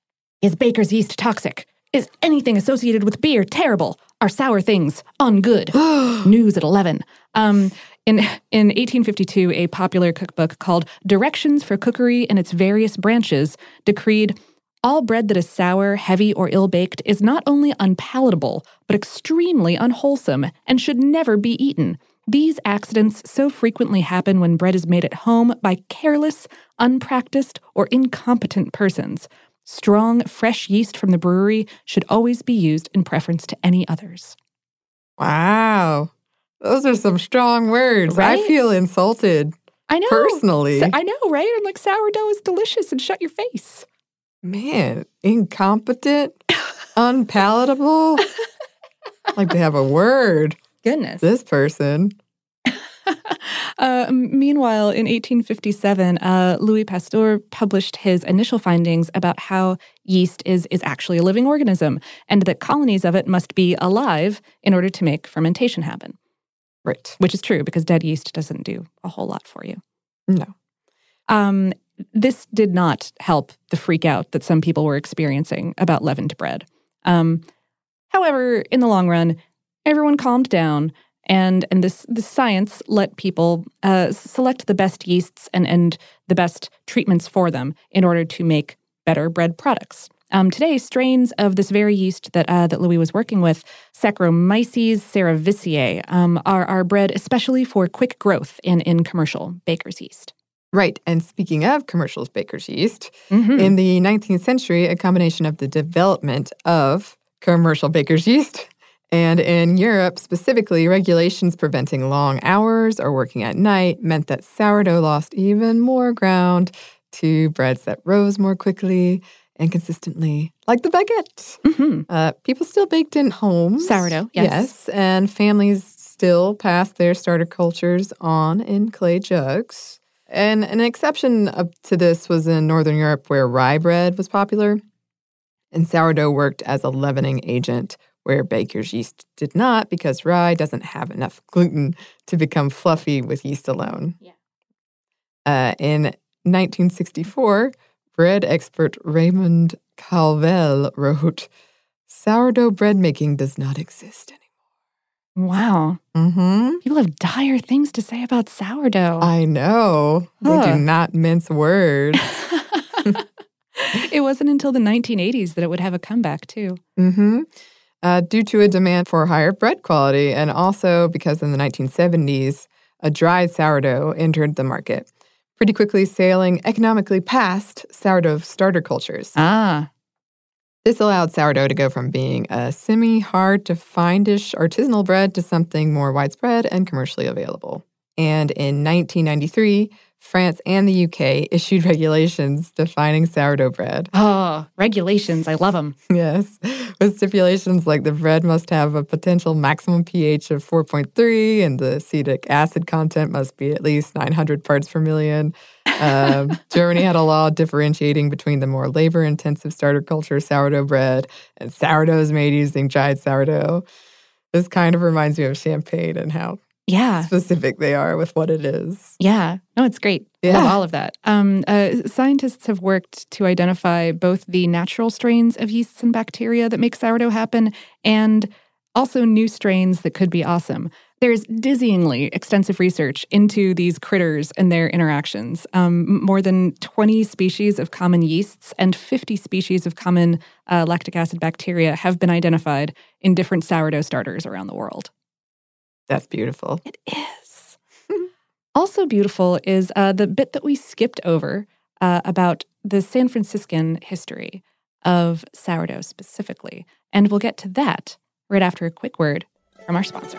[SPEAKER 11] is baker's yeast toxic? Is anything associated with beer terrible? Are sour things ungood? News at eleven. Um, in, in eighteen fifty-two, a popular cookbook called Directions for Cookery in its Various Branches decreed, all bread that is sour, heavy, or ill-baked is not only unpalatable, but extremely unwholesome and should never be eaten. These accidents so frequently happen when bread is made at home by careless, unpracticed, or incompetent persons. Strong, fresh yeast from the brewery should always be used in preference to any others.
[SPEAKER 2] Wow. Those are some strong words.
[SPEAKER 11] Right?
[SPEAKER 2] I feel insulted.
[SPEAKER 11] I know.
[SPEAKER 2] Personally.
[SPEAKER 11] So, I know, right? I'm like, sourdough is delicious and shut your face.
[SPEAKER 2] Man, incompetent, unpalatable. Like they have a word.
[SPEAKER 11] Goodness.
[SPEAKER 2] This person.
[SPEAKER 11] uh, meanwhile, in eighteen fifty-seven, uh, Louis Pasteur published his initial findings about how yeast is, is actually a living organism and that colonies of it must be alive in order to make fermentation happen.
[SPEAKER 2] Right.
[SPEAKER 11] Which is true because dead yeast doesn't do a whole lot for you.
[SPEAKER 2] No.
[SPEAKER 11] Um, this did not help the freak out that some people were experiencing about leavened bread. Um, however, in the long run, everyone calmed down. And and this, this science let people uh, select the best yeasts and, and the best treatments for them in order to make better bread products. Um, today, strains of this very yeast that uh, that Louis was working with, Saccharomyces cerevisiae, um, are, are bred especially for quick growth in, in commercial baker's yeast.
[SPEAKER 2] Right. And speaking of commercial baker's yeast,
[SPEAKER 11] mm-hmm.
[SPEAKER 2] in the nineteenth century, a combination of the development of commercial baker's yeast and in Europe, specifically, regulations preventing long hours or working at night meant that sourdough lost even more ground to breads that rose more quickly and consistently, like the baguette.
[SPEAKER 11] Mm-hmm.
[SPEAKER 2] Uh, people still baked in homes.
[SPEAKER 11] Sourdough, yes.
[SPEAKER 2] Yes, and families still passed their starter cultures on in clay jugs. And an exception to this was in Northern Europe, where rye bread was popular, and sourdough worked as a leavening agent, where baker's yeast did not, because rye doesn't have enough gluten to become fluffy with yeast alone.
[SPEAKER 11] Yeah.
[SPEAKER 2] Uh, in nineteen sixty-four, bread expert Raymond Calvel wrote, "Sourdough bread making does not exist anymore."
[SPEAKER 11] Wow.
[SPEAKER 2] Mm-hmm.
[SPEAKER 11] People have dire things to say about sourdough.
[SPEAKER 2] I know.
[SPEAKER 11] Huh.
[SPEAKER 2] They do not mince words.
[SPEAKER 11] It wasn't until the nineteen eighties that it would have a comeback, too.
[SPEAKER 2] Mm-hmm. Uh, due to a demand for higher bread quality, and also because in the nineteen seventies, a dried sourdough entered the market, pretty quickly sailing economically past sourdough starter cultures.
[SPEAKER 11] Ah.
[SPEAKER 2] This allowed sourdough to go from being a semi-hard-to-findish artisanal bread to something more widespread and commercially available. And in nineteen ninety-three, France and the U K issued regulations defining sourdough bread.
[SPEAKER 11] Oh, regulations. I love them.
[SPEAKER 2] Yes, with stipulations like the bread must have a potential maximum pH of four point three and the acetic acid content must be at least nine hundred parts per million. Um, Germany had a law differentiating between the more labor-intensive starter culture sourdough bread and sourdoughs made using dried sourdough. This kind of reminds me of champagne and how
[SPEAKER 11] yeah.
[SPEAKER 2] specific they are with what it is.
[SPEAKER 11] Yeah. No, it's great.
[SPEAKER 2] Yeah.
[SPEAKER 11] Love all of that. Um, uh, scientists have worked to identify both the natural strains of yeasts and bacteria that make sourdough happen and also new strains that could be awesome. There's dizzyingly extensive research into these critters and their interactions. Um, more than twenty species of common yeasts and fifty species of common uh, lactic acid bacteria have been identified in different sourdough starters around the world.
[SPEAKER 2] That's beautiful.
[SPEAKER 11] It is. Also beautiful is uh, the bit that we skipped over uh, about the San Franciscan history of sourdough specifically. And we'll get to that right after a quick word from our sponsor.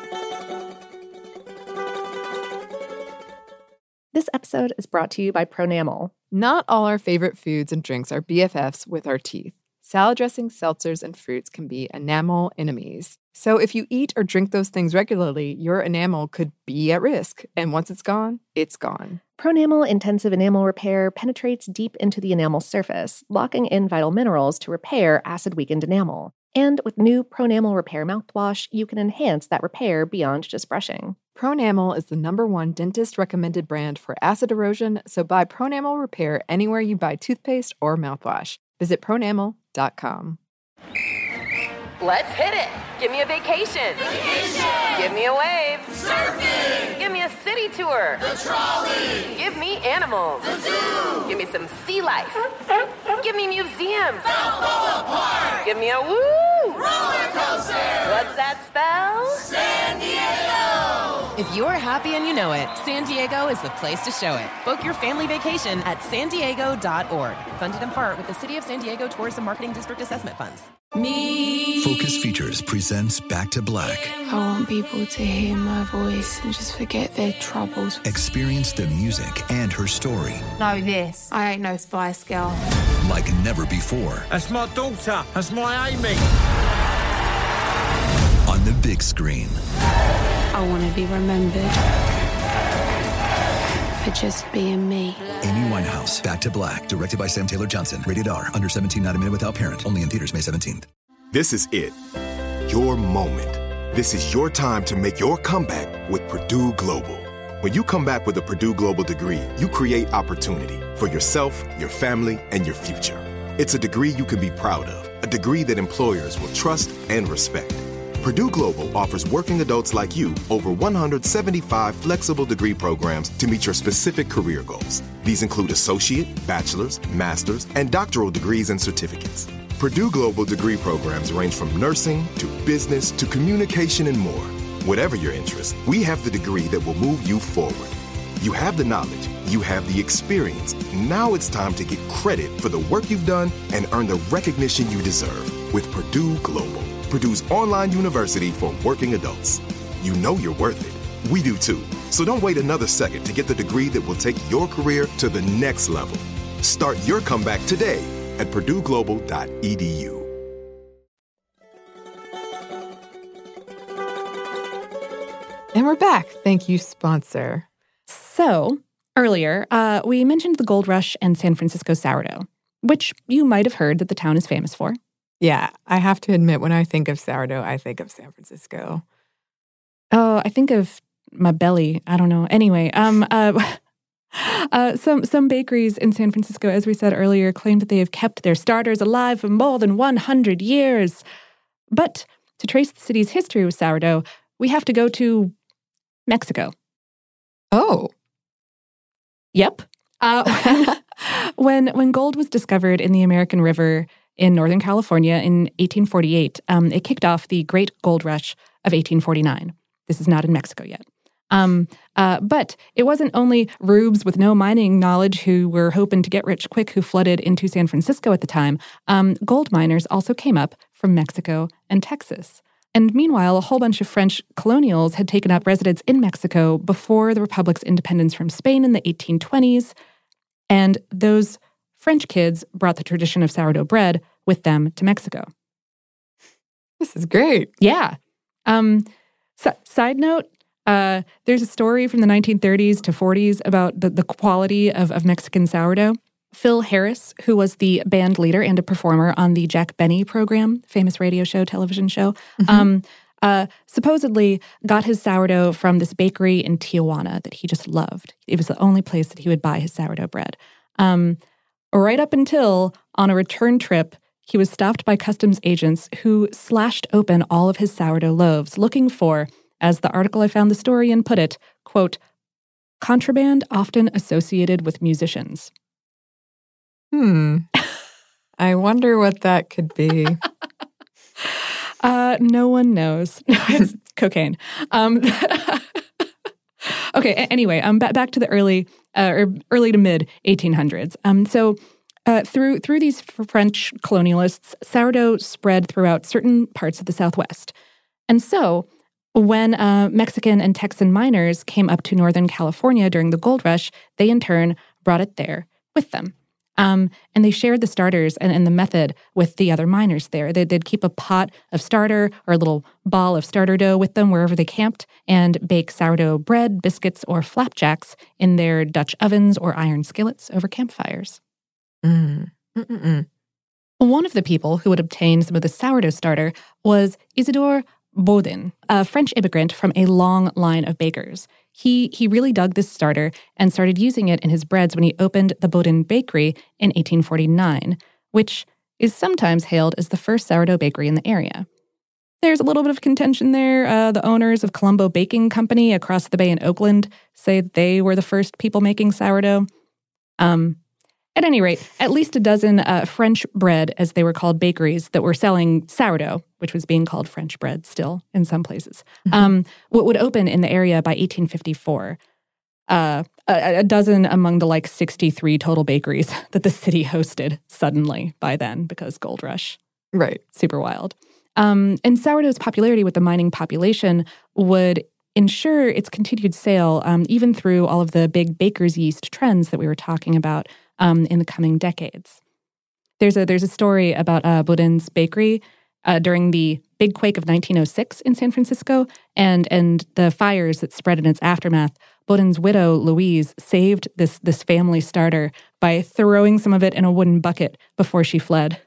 [SPEAKER 1] This episode is brought to you by Pronamel.
[SPEAKER 2] Not all our favorite foods and drinks are B F Fs with our teeth. Salad dressings, seltzers, and fruits can be enamel enemies. So if you eat or drink those things regularly, your enamel could be at risk. And once it's gone, it's gone.
[SPEAKER 1] Pronamel Intensive Enamel Repair penetrates deep into the enamel surface, locking in vital minerals to repair acid-weakened enamel. And with new Pronamel Repair mouthwash, you can enhance that repair beyond just brushing.
[SPEAKER 2] Pronamel is the number one dentist-recommended brand for acid erosion, so buy Pronamel Repair anywhere you buy toothpaste or mouthwash. Visit pronamel dot com.
[SPEAKER 3] Let's hit it. Give me a vacation.
[SPEAKER 4] Vacation.
[SPEAKER 3] Give me a wave.
[SPEAKER 4] Surfing.
[SPEAKER 3] Give me a city tour.
[SPEAKER 4] The trolley.
[SPEAKER 3] Give me animals.
[SPEAKER 4] The zoo.
[SPEAKER 3] Give me some sea life. Give me museums.
[SPEAKER 4] Balboa Park.
[SPEAKER 3] Give me a woo.
[SPEAKER 4] Roller coaster.
[SPEAKER 3] What's that spell?
[SPEAKER 4] San Diego.
[SPEAKER 5] If you're happy and you know it, San Diego is the place to show it. Book your family vacation at san diego dot org. Funded in part with the City of San Diego Tourism Marketing District Assessment Funds.
[SPEAKER 4] Me.
[SPEAKER 8] Focus Features presents Back to Black.
[SPEAKER 9] I want people to hear my voice and just forget their troubles.
[SPEAKER 8] Experience the music and her story.
[SPEAKER 9] Know this. I ain't no Spice Girl.
[SPEAKER 8] Like never before.
[SPEAKER 10] That's my daughter. That's my Amy.
[SPEAKER 8] On the big screen.
[SPEAKER 9] I want to be remembered for just being me.
[SPEAKER 8] Amy Winehouse, Back to Black, directed by Sam Taylor Johnson. Rated R, under seventeen, not admitted without parent. Only in theaters May seventeenth.
[SPEAKER 12] This is it. Your moment. This is your time to make your comeback with Purdue Global. When you come back with a Purdue Global degree, you create opportunity for yourself, your family, and your future. It's a degree you can be proud of, a degree that employers will trust and respect. Purdue Global offers working adults like you over one hundred seventy-five flexible degree programs to meet your specific career goals. These include associate, bachelor's, master's, and doctoral degrees and certificates. Purdue Global degree programs range from nursing to business to communication and more. Whatever your interest, we have the degree that will move you forward. You have the knowledge, you have the experience. Now it's time to get credit for the work you've done and earn the recognition you deserve with Purdue Global, Purdue's online university for working adults. You know you're worth it. We do too. So don't wait another second to get the degree that will take your career to the next level. Start your comeback today at purdue global dot e d u.
[SPEAKER 2] And we're back. Thank you, sponsor.
[SPEAKER 11] So, earlier, uh, we mentioned the gold rush and San Francisco sourdough, which you might have heard that the town is famous for.
[SPEAKER 2] Yeah, I have to admit, when I think of sourdough, I think of San Francisco.
[SPEAKER 11] Oh, I think of my belly. I don't know. Anyway, um, uh, uh, some some bakeries in San Francisco, as we said earlier, claim that they have kept their starters alive for more than one hundred years. But to trace the city's history with sourdough, we have to go to Mexico.
[SPEAKER 2] Oh.
[SPEAKER 11] Yep. Uh, when when gold was discovered in the American River in Northern California in eighteen forty-eight, um, it kicked off the Great Gold Rush of eighteen forty-nine. This is not in Mexico yet. Um, uh, but it wasn't only rubes with no mining knowledge who were hoping to get rich quick who flooded into San Francisco at the time. Um, gold miners also came up from Mexico and Texas. And meanwhile, a whole bunch of French colonials had taken up residence in Mexico before the Republic's independence from Spain in the eighteen twenties. And those French kids brought the tradition of sourdough bread with them to Mexico.
[SPEAKER 2] This is great.
[SPEAKER 11] Yeah. Um, so, side note, uh, there's a story from the nineteen thirties to forties about the, the quality of, of Mexican sourdough. Phil Harris, who was the band leader and a performer on the Jack Benny program, famous radio show, television show, mm-hmm. um, uh, supposedly got his sourdough from this bakery in Tijuana that he just loved. It was the only place that he would buy his sourdough bread. Um, right up until, on a return trip, he was stopped by customs agents who slashed open all of his sourdough loaves, looking for, as the article I found the story in put it, quote, contraband often associated with musicians.
[SPEAKER 2] Hmm. I wonder what that could be.
[SPEAKER 11] uh, no one knows. It's cocaine. Um, okay. Anyway, um, ba- back to the early, uh, or early to mid eighteen hundreds. Um, so uh, through through these French colonialists, sourdough spread throughout certain parts of the Southwest, and so when uh, Mexican and Texan miners came up to Northern California during the gold rush, they in turn brought it there with them. Um, and they shared the starters and, and the method with the other miners there. They'd, they'd keep a pot of starter or a little ball of starter dough with them wherever they camped and bake sourdough bread, biscuits, or flapjacks in their Dutch ovens or iron skillets over campfires.
[SPEAKER 2] Mm. Mm-mm-mm.
[SPEAKER 11] One of the people who would obtain some of the sourdough starter was Isidore Baudin, a French immigrant from a long line of bakers. He he really dug this starter and started using it in his breads when he opened the Baudin Bakery in eighteen forty-nine, which is sometimes hailed as the first sourdough bakery in the area. There's a little bit of contention there. Uh, the owners of Colombo Baking Company across the bay in Oakland say they were the first people making sourdough. Um, At any rate, at least a dozen uh, French bread, as they were called, bakeries that were selling sourdough, which was being called French bread still in some places, mm-hmm. um, would open in the area by eighteen fifty-four. Uh, a, a dozen among the like sixty-three total bakeries that the city hosted suddenly by then because gold rush.
[SPEAKER 2] Right.
[SPEAKER 11] Super wild. Um, and sourdough's popularity with the mining population would ensure its continued sale um, even through all of the big baker's yeast trends that we were talking about Um, in the coming decades. There's a there's a story about uh, Baudin's bakery uh, during the big quake of nineteen oh six in San Francisco and and the fires that spread in its aftermath. Baudin's widow, Louise, saved this this family starter by throwing some of it in a wooden bucket before she fled.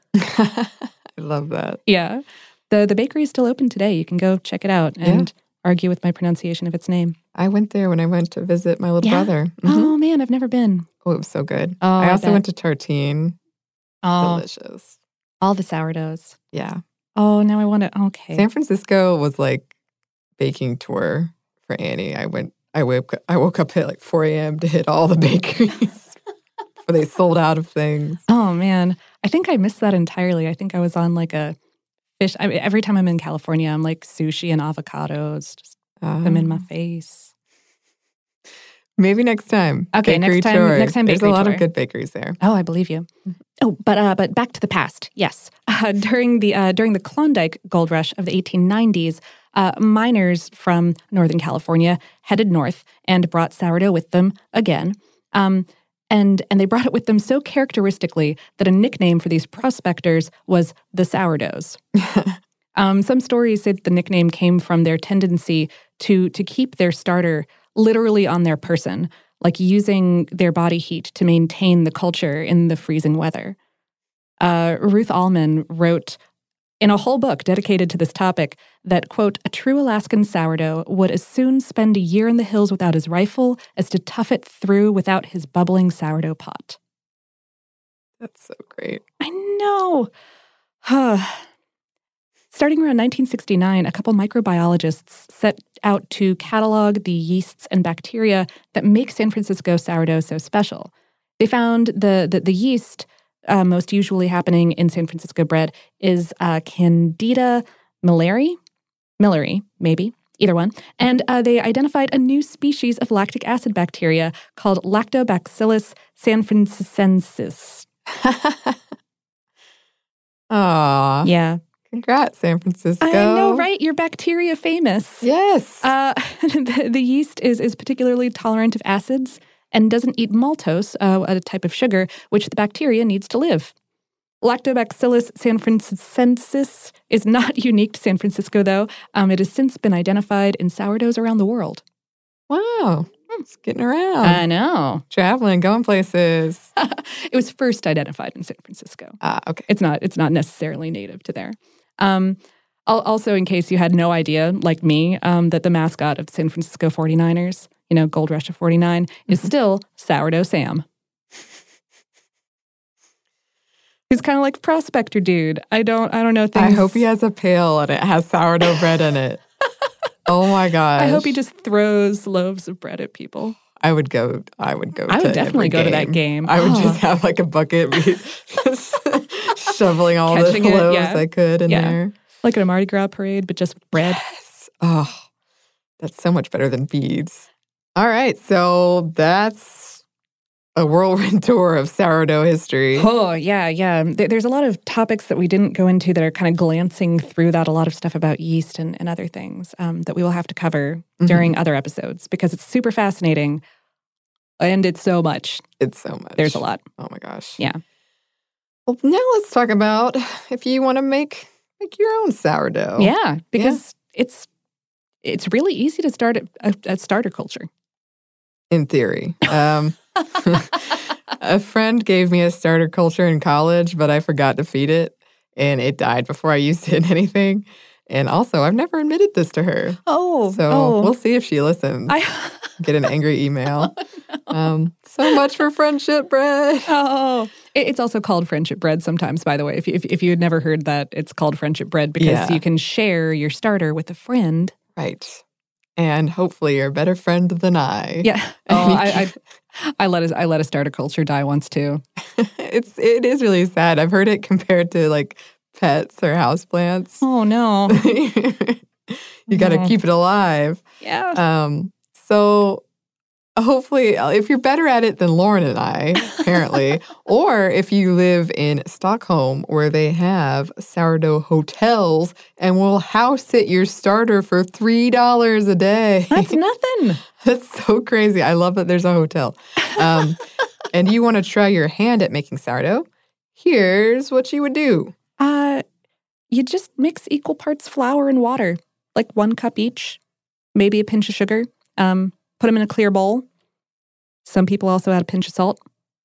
[SPEAKER 2] I love that.
[SPEAKER 11] Yeah. The, the bakery is still open today. You can go check it out and yeah. argue with my pronunciation of its name.
[SPEAKER 2] I went there when I went to visit my little
[SPEAKER 11] yeah?
[SPEAKER 2] brother. Mm-hmm.
[SPEAKER 11] Oh, man, I've never been.
[SPEAKER 2] Oh, it was so good.
[SPEAKER 11] Oh,
[SPEAKER 2] I also
[SPEAKER 11] I
[SPEAKER 2] went to Tartine.
[SPEAKER 11] Oh,
[SPEAKER 2] delicious.
[SPEAKER 11] All the sourdoughs.
[SPEAKER 2] Yeah.
[SPEAKER 11] Oh, now I want to, okay.
[SPEAKER 2] San Francisco was like baking tour for Annie. I went, I woke, I woke up at like four a.m. to hit all the bakeries before they sold out of things.
[SPEAKER 11] Oh, man. I think I missed that entirely. I think I was on like a fish. I mean, every time I'm in California, I'm like sushi and avocados, just
[SPEAKER 2] um,
[SPEAKER 11] them in my face.
[SPEAKER 2] Maybe next time.
[SPEAKER 11] Okay,
[SPEAKER 2] bakery
[SPEAKER 11] next time.
[SPEAKER 2] Tour.
[SPEAKER 11] Next time,
[SPEAKER 2] there's
[SPEAKER 11] bakery
[SPEAKER 2] a lot
[SPEAKER 11] tour.
[SPEAKER 2] of good bakeries there.
[SPEAKER 11] Oh, I believe you. Oh, but uh, but back to the past. Yes, uh, during the uh, during the Klondike Gold Rush of the eighteen nineties, uh, miners from Northern California headed north and brought sourdough with them again. Um, and and they brought it with them so characteristically that a nickname for these prospectors was the sourdoughs. um, some stories say that the nickname came from their tendency to to keep their starter literally on their person, like using their body heat to maintain the culture in the freezing weather. Uh, Ruth Allman wrote in a whole book dedicated to this topic that, quote, a true Alaskan sourdough would as soon spend a year in the hills without his rifle as to tough it through without his bubbling sourdough pot.
[SPEAKER 2] That's so great.
[SPEAKER 11] I know. Starting around nineteen sixty-nine, a couple microbiologists set out to catalog the yeasts and bacteria that make San Francisco sourdough so special. They found the the, the yeast uh, most usually happening in San Francisco bread is uh, Candida milleri, milleri, maybe, either one. And uh, they identified a new species of lactic acid bacteria called Lactobacillus sanfrancisensis.
[SPEAKER 2] Aww.
[SPEAKER 11] Yeah.
[SPEAKER 2] Congrats, San Francisco.
[SPEAKER 11] I know, right? You're bacteria famous.
[SPEAKER 2] Yes.
[SPEAKER 11] Uh, the, the yeast is, is particularly tolerant of acids and doesn't eat maltose, uh, a type of sugar, which the bacteria needs to live. Lactobacillus sanfrancensis is not unique to San Francisco, though. Um, it has since been identified in sourdoughs around the world.
[SPEAKER 2] Wow. It's getting around.
[SPEAKER 11] I know.
[SPEAKER 2] Traveling, going places.
[SPEAKER 11] It was first identified in San Francisco.
[SPEAKER 2] Ah, okay.
[SPEAKER 11] It's not, it's not necessarily native to there. Um, also, in case you had no idea, like me, um, that the mascot of San Francisco forty-niners, you know, Gold Rush of forty-nine, mm-hmm. is still Sourdough Sam. He's kind of like Prospector Dude. I don't, I don't know things.
[SPEAKER 2] I hope he has a pail and it has sourdough bread in it. Oh my gosh.
[SPEAKER 11] I hope he just throws loaves of bread at people.
[SPEAKER 2] I would go, I would go
[SPEAKER 11] I
[SPEAKER 2] to
[SPEAKER 11] would definitely go
[SPEAKER 2] game.
[SPEAKER 11] to that game.
[SPEAKER 2] I would
[SPEAKER 11] oh.
[SPEAKER 2] just have like a bucket, just shoveling all
[SPEAKER 11] Catching
[SPEAKER 2] the loaves
[SPEAKER 11] it, yeah.
[SPEAKER 2] I could in
[SPEAKER 11] yeah.
[SPEAKER 2] there.
[SPEAKER 11] Like at a Mardi Gras parade, but just bread.
[SPEAKER 2] Yes. Oh, that's so much better than beads. All right, so that's a whirlwind tour of sourdough history.
[SPEAKER 11] Oh, yeah, yeah. There's a lot of topics that we didn't go into that are kind of glancing through that, a lot of stuff about yeast and, and other things um, that we will have to cover mm-hmm. during other episodes because it's super fascinating and it's so much.
[SPEAKER 2] It's so much.
[SPEAKER 11] There's a lot.
[SPEAKER 2] Oh my gosh.
[SPEAKER 11] Yeah.
[SPEAKER 2] Well, now let's talk about if you want to make make your own sourdough.
[SPEAKER 11] Yeah, because yeah. it's it's really easy to start a, a starter culture.
[SPEAKER 2] In theory. Um, a friend gave me a starter culture in college, but I forgot to feed it, and it died before I used it in anything. And also, I've never admitted this to her.
[SPEAKER 11] Oh.
[SPEAKER 2] So
[SPEAKER 11] oh.
[SPEAKER 2] we'll see if she listens. I Get an angry email. Oh, no. um, so much for friendship bread.
[SPEAKER 11] Oh. It's also called friendship bread sometimes, by the way. If you, if, if you had never heard that, it's called friendship bread because yeah. you can share your starter with a friend.
[SPEAKER 2] Right. And hopefully you're a better friend than I.
[SPEAKER 11] Yeah. Oh, I, I, I let a, I let a starter culture die once too.
[SPEAKER 2] it's it is really sad. I've heard it compared to like pets or houseplants.
[SPEAKER 11] Oh no.
[SPEAKER 2] You got to oh. keep it alive.
[SPEAKER 11] Yeah.
[SPEAKER 2] Um. So hopefully, if you're better at it than Lauren and I, apparently, or if you live in Stockholm where they have sourdough hotels and will house sit your starter for three dollars a day.
[SPEAKER 11] That's nothing.
[SPEAKER 2] That's so crazy. I love that there's a hotel. Um, and you want to try your hand at making sourdough? Here's what you would do.
[SPEAKER 11] Uh, you just mix equal parts flour and water, like one cup each, maybe a pinch of sugar. Um, put them in a clear bowl. Some people also add a pinch of salt.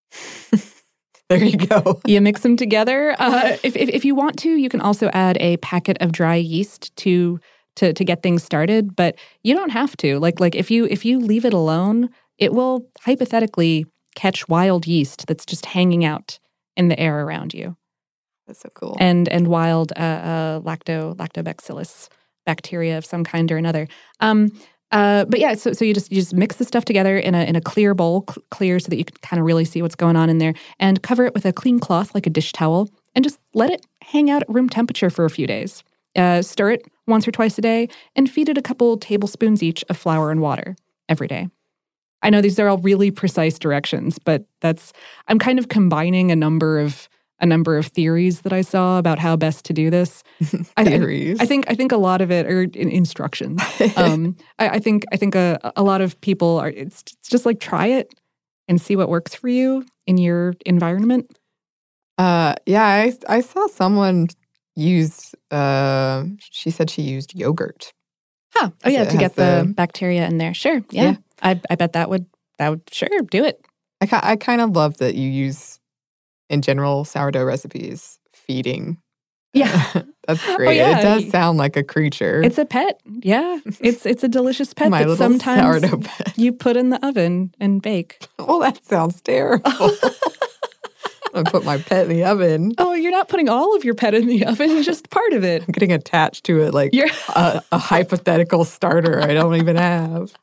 [SPEAKER 2] There you go.
[SPEAKER 11] You mix them together. Uh, if, if if you want to, you can also add a packet of dry yeast to to to get things started. But you don't have to. Like like if you if you leave it alone, it will hypothetically catch wild yeast that's just hanging out in the air around you.
[SPEAKER 2] That's so cool.
[SPEAKER 11] And and wild uh, uh, lacto lactobacillus bacteria of some kind or another. Um, Uh, but yeah, so so you just you just mix the stuff together in a in a clear bowl, cl- clear so that you can kind of really see what's going on in there, and cover it with a clean cloth like a dish towel, and just let it hang out at room temperature for a few days. Uh, stir it once or twice a day, and feed it a couple tablespoons each of flour and water every day. I know these are all really precise directions, but that's I'm kind of combining a number of a number of theories that I saw about how best to do this.
[SPEAKER 2] Theories.
[SPEAKER 11] I, I think I think a lot of it are in instructions. Um, I, I think I think a, a lot of people are. It's, it's just like try it and see what works for you in your environment.
[SPEAKER 2] Uh, yeah, I I saw someone use. Uh, she said she used yogurt.
[SPEAKER 11] Huh. Oh yeah,
[SPEAKER 2] it
[SPEAKER 11] to get the,
[SPEAKER 2] the
[SPEAKER 11] bacteria in there. Sure. Yeah. yeah. I I bet that would that would sure do it.
[SPEAKER 2] I I kind of love that you use. In general, sourdough recipes, feeding.
[SPEAKER 11] Yeah.
[SPEAKER 2] That's great.
[SPEAKER 11] Oh, yeah.
[SPEAKER 2] It does sound like a creature.
[SPEAKER 11] It's a pet. Yeah. It's it's a delicious pet
[SPEAKER 2] My
[SPEAKER 11] that
[SPEAKER 2] little
[SPEAKER 11] sometimes
[SPEAKER 2] sourdough pet.
[SPEAKER 11] You put in the oven and bake.
[SPEAKER 2] Well, that sounds terrible. I put my pet in the oven.
[SPEAKER 11] Oh, you're not putting all of your pet in the oven, just part of it.
[SPEAKER 2] I'm getting attached to it like a, a hypothetical starter I don't even have.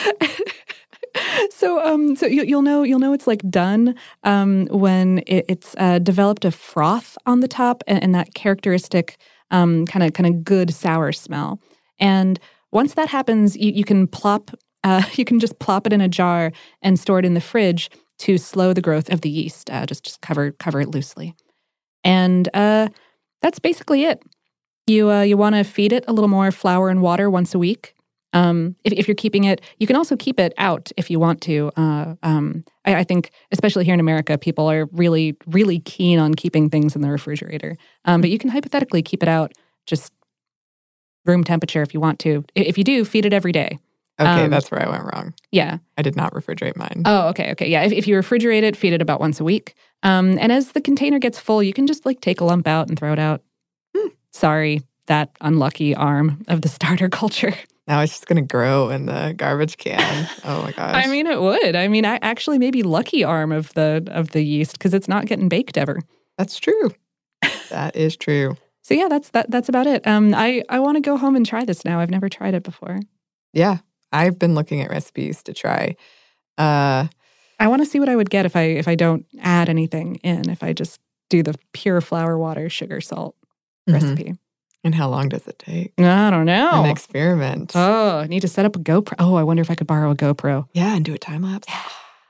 [SPEAKER 11] So, um, so you, you'll know you'll know it's like done um, when it, it's uh, developed a froth on the top and, and that characteristic kind of kind of good sour smell. And once that happens, you, you can plop uh, you can just plop it in a jar and store it in the fridge to slow the growth of the yeast. Uh, just just cover cover it loosely, and uh, that's basically it. You uh, you want to feed it a little more flour and water once a week. Um, if, if you're keeping it, you can also keep it out if you want to. Uh, um, I, I think, especially here in America, people are really, really keen on keeping things in the refrigerator. Um, but you can hypothetically keep it out just room temperature if you want to. If you do, feed it every day.
[SPEAKER 2] Okay,
[SPEAKER 11] um,
[SPEAKER 2] that's where I went wrong.
[SPEAKER 11] Yeah.
[SPEAKER 2] I did not refrigerate mine.
[SPEAKER 11] Oh, okay, okay. Yeah, if, if you refrigerate it, feed it about once a week. Um, and as the container gets full, you can just like take a lump out and throw it out. Hmm. Sorry, that unlucky arm of the starter culture.
[SPEAKER 2] Now it's just going to grow in the garbage can. Oh my gosh.
[SPEAKER 11] I mean, it would. I mean, I actually maybe lucky arm of the of the yeast because it's not getting baked ever.
[SPEAKER 2] That's true. That is true.
[SPEAKER 11] So yeah, that's that. That's about it. Um, I I want to go home and try this now. I've never tried it before.
[SPEAKER 2] Yeah, I've been looking at recipes to try. Uh,
[SPEAKER 11] I want to see what I would get if I if I don't add anything in. If I just do the pure flour, water, sugar, salt mm-hmm. recipe.
[SPEAKER 2] And how long does it take?
[SPEAKER 11] I don't know.
[SPEAKER 2] An experiment.
[SPEAKER 11] Oh, I need to set up a GoPro. Oh, I wonder if I could borrow a GoPro.
[SPEAKER 2] Yeah, and do a time lapse. Yeah.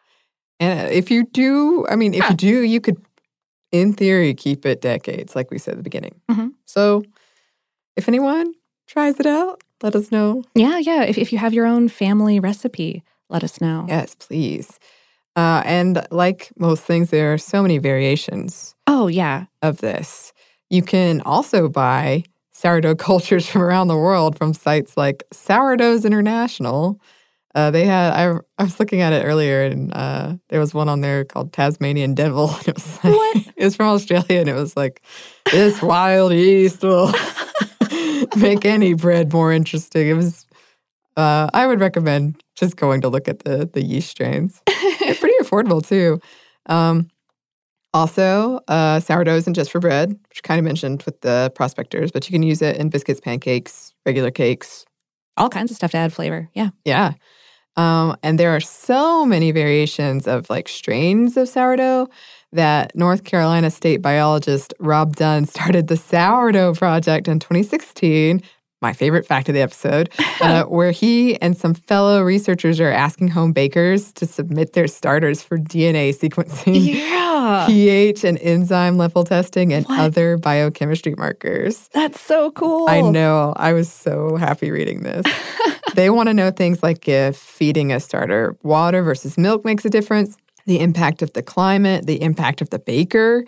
[SPEAKER 2] And if you do, I mean, if yeah. you do, you could, in theory, keep it decades, like we said at the beginning.
[SPEAKER 11] Mm-hmm.
[SPEAKER 2] So if anyone tries it out, let us know.
[SPEAKER 11] Yeah, yeah. If if you have your own family recipe, let us know.
[SPEAKER 2] Yes, please. Uh, and like most things, there are so many variations.
[SPEAKER 11] Oh, yeah.
[SPEAKER 2] Of this. You can also buy sourdough cultures from around the world from sites like Sourdoughs International. Uh, they had, I, I was looking at it earlier, and uh, there was one on there called Tasmanian Devil. It was like,
[SPEAKER 11] what?
[SPEAKER 2] It was from Australia, and it was like, this wild yeast will make any bread more interesting. It was, uh, I would recommend just going to look at the, the yeast strains. They're pretty affordable, too. Um, Also, uh, sourdough isn't just for bread, which I kind of mentioned with the prospectors, but you can use it in biscuits, pancakes, regular cakes.
[SPEAKER 11] All kinds of stuff to add flavor, yeah.
[SPEAKER 2] Yeah. Um, and there are so many variations of like strains of sourdough that North Carolina state biologist Rob Dunn started the Sourdough Project in twenty sixteen, my favorite fact of the episode, uh, where he and some fellow researchers are asking home bakers to submit their starters for D N A sequencing,
[SPEAKER 11] yeah.
[SPEAKER 2] pH and enzyme level testing, and
[SPEAKER 11] what?
[SPEAKER 2] other biochemistry markers.
[SPEAKER 11] That's so cool.
[SPEAKER 2] I know. I was so happy reading this. They want to know things like if feeding a starter water versus milk makes a difference, the impact of the climate, the impact of the baker.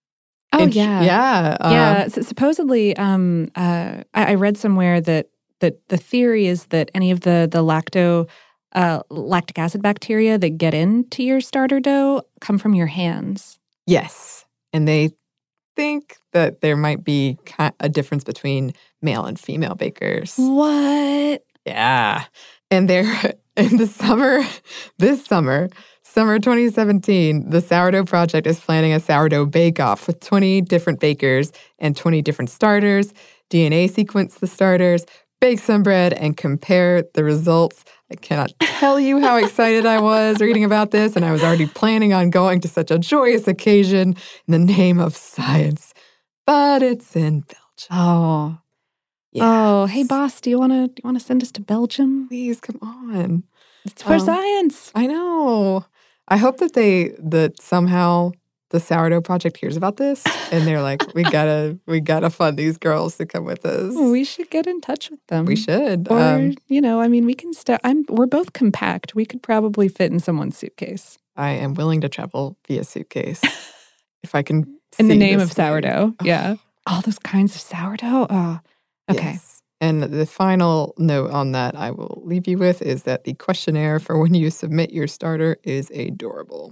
[SPEAKER 11] Oh,
[SPEAKER 2] and,
[SPEAKER 11] yeah.
[SPEAKER 2] Yeah. Um,
[SPEAKER 11] yeah. So supposedly, um, uh, I, I read somewhere that, that the theory is that any of the, the lacto, uh, lactic acid bacteria that get into your starter dough come from your hands.
[SPEAKER 2] Yes. And they think that there might be a difference between male and female bakers.
[SPEAKER 11] What?
[SPEAKER 2] Yeah. And they're in the summer, this summer, Summer twenty seventeen, the Sourdough Project is planning a sourdough bake-off with twenty different bakers and twenty different starters, D N A sequence the starters, bake some bread, and compare the results. I cannot tell you how excited I was reading about this, and I was already planning on going to such a joyous occasion in the name of science. But it's in Belgium.
[SPEAKER 11] Oh.
[SPEAKER 2] Yes.
[SPEAKER 11] Oh, hey, boss, do you want to do you want to send us to Belgium?
[SPEAKER 2] Please, come on.
[SPEAKER 11] It's for
[SPEAKER 2] um,
[SPEAKER 11] science.
[SPEAKER 2] I know. I hope that they, that somehow the Sourdough Project hears about this and they're like, we gotta, we gotta fund these girls to come with us.
[SPEAKER 11] We should get in touch with them.
[SPEAKER 2] We should.
[SPEAKER 11] Or,
[SPEAKER 2] um,
[SPEAKER 11] you know, I mean, we can start, I'm, we're both compact. We could probably fit in someone's suitcase.
[SPEAKER 2] I am willing to travel via suitcase. If I can
[SPEAKER 11] In the
[SPEAKER 2] see
[SPEAKER 11] name
[SPEAKER 2] this
[SPEAKER 11] of sourdough.
[SPEAKER 2] thing.
[SPEAKER 11] Yeah. All those kinds of sourdough. Oh, okay.
[SPEAKER 2] Yes. And the final note on that I will leave you with is that the questionnaire for when you submit your starter is adorable.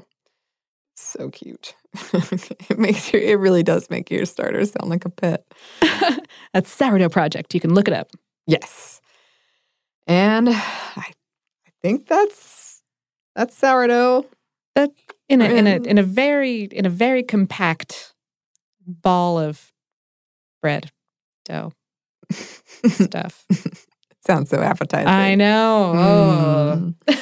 [SPEAKER 2] So cute. It makes your, it really does make your starter sound like a pet.
[SPEAKER 11] That's Sourdough Project. You can look it up.
[SPEAKER 2] Yes. And I, I think that's that's sourdough.
[SPEAKER 11] That in a in a in a very in a very compact ball of bread dough. Stuff.
[SPEAKER 2] It sounds so appetizing.
[SPEAKER 11] I know.
[SPEAKER 2] Mm.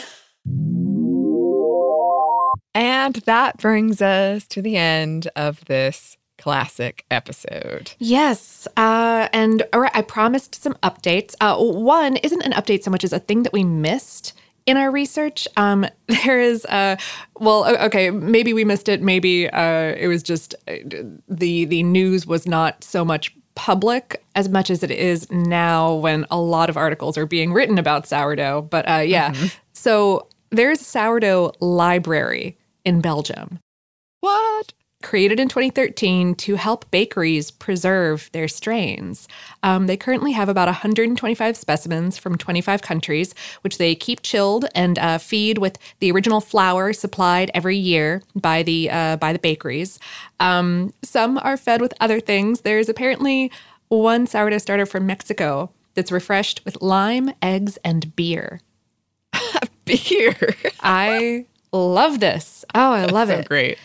[SPEAKER 11] Oh.
[SPEAKER 2] And that brings us to the end of this classic episode.
[SPEAKER 1] Yes. Uh, and all right, I promised some updates. Uh, one isn't an update so much as a thing that we missed in our research. Um, there is, uh, well, okay, maybe we missed it. Maybe uh, it was just uh, the the news was not so much
[SPEAKER 11] public as much as it is now when a lot of articles are being written about sourdough. But uh, yeah, mm-hmm. So there's a sourdough library in Belgium.
[SPEAKER 2] What?
[SPEAKER 11] Created in twenty thirteen to help bakeries preserve their strains. Um, they currently have about one hundred twenty-five specimens from twenty-five countries, which they keep chilled and uh, feed with the original flour supplied every year by the uh, by the bakeries. Um, some are fed with other things. There's apparently one sourdough starter from Mexico that's refreshed with lime, eggs, and beer.
[SPEAKER 2] Beer.
[SPEAKER 11] I love this. Oh, I love
[SPEAKER 2] That's
[SPEAKER 11] it.
[SPEAKER 2] So great.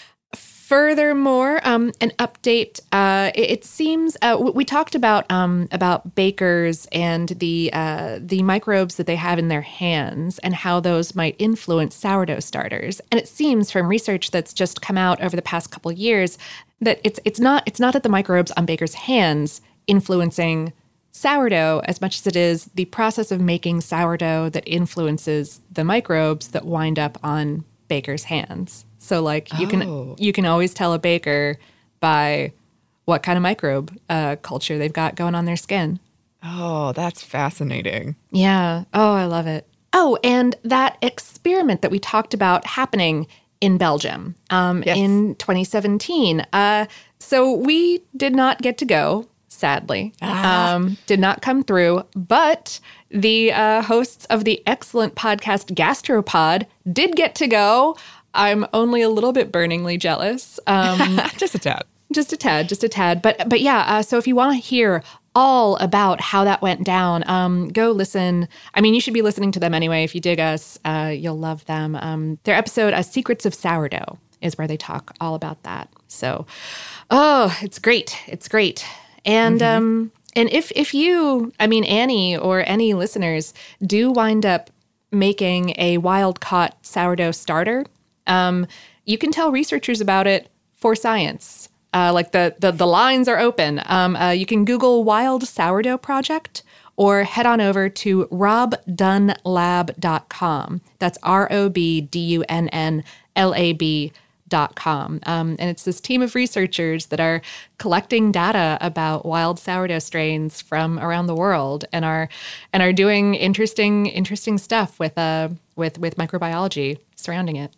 [SPEAKER 11] Furthermore, um, an update. Uh, it, it seems uh, we, we talked about um, about bakers and the uh, the microbes that they have in their hands and how those might influence sourdough starters. And it seems from research that's just come out over the past couple of years that it's it's not it's not that the microbes on bakers' hands influencing sourdough as much as it is the process of making sourdough that influences the microbes that wind up on bakers' hands. So, like, you oh. can you can always tell a baker by what kind of microbe uh, culture they've got going on their skin.
[SPEAKER 2] Oh, that's fascinating.
[SPEAKER 11] Yeah. Oh, I love it. Oh, and that experiment that we talked about happening in Belgium um, yes. in twenty seventeen. Uh, so we did not get to go, sadly. Ah. Um, did not come through, but the uh, hosts of the excellent podcast Gastropod did get to go. I'm only a little bit burningly jealous. Um,
[SPEAKER 2] just a tad.
[SPEAKER 11] Just a tad, just a tad. But but yeah, uh, so if you want to hear all about how that went down, um, go listen. I mean, you should be listening to them anyway. If you dig us, uh, you'll love them. Um, their episode, uh, Secrets of Sourdough, is where they talk all about that. So, oh, it's great. It's great. And mm-hmm. um, and if if you, I mean, Annie or any listeners do wind up making a wild-caught sourdough starter, Um, you can tell researchers about it for science. Uh, like the, the the lines are open. Um, uh, you can Google Wild Sourdough Project or head on over to rob dunn lab dot com. That's R O B D U N N L A B dot com. Um, and it's this team of researchers that are collecting data about wild sourdough strains from around the world and are and are doing interesting interesting stuff with uh with with microbiology surrounding it.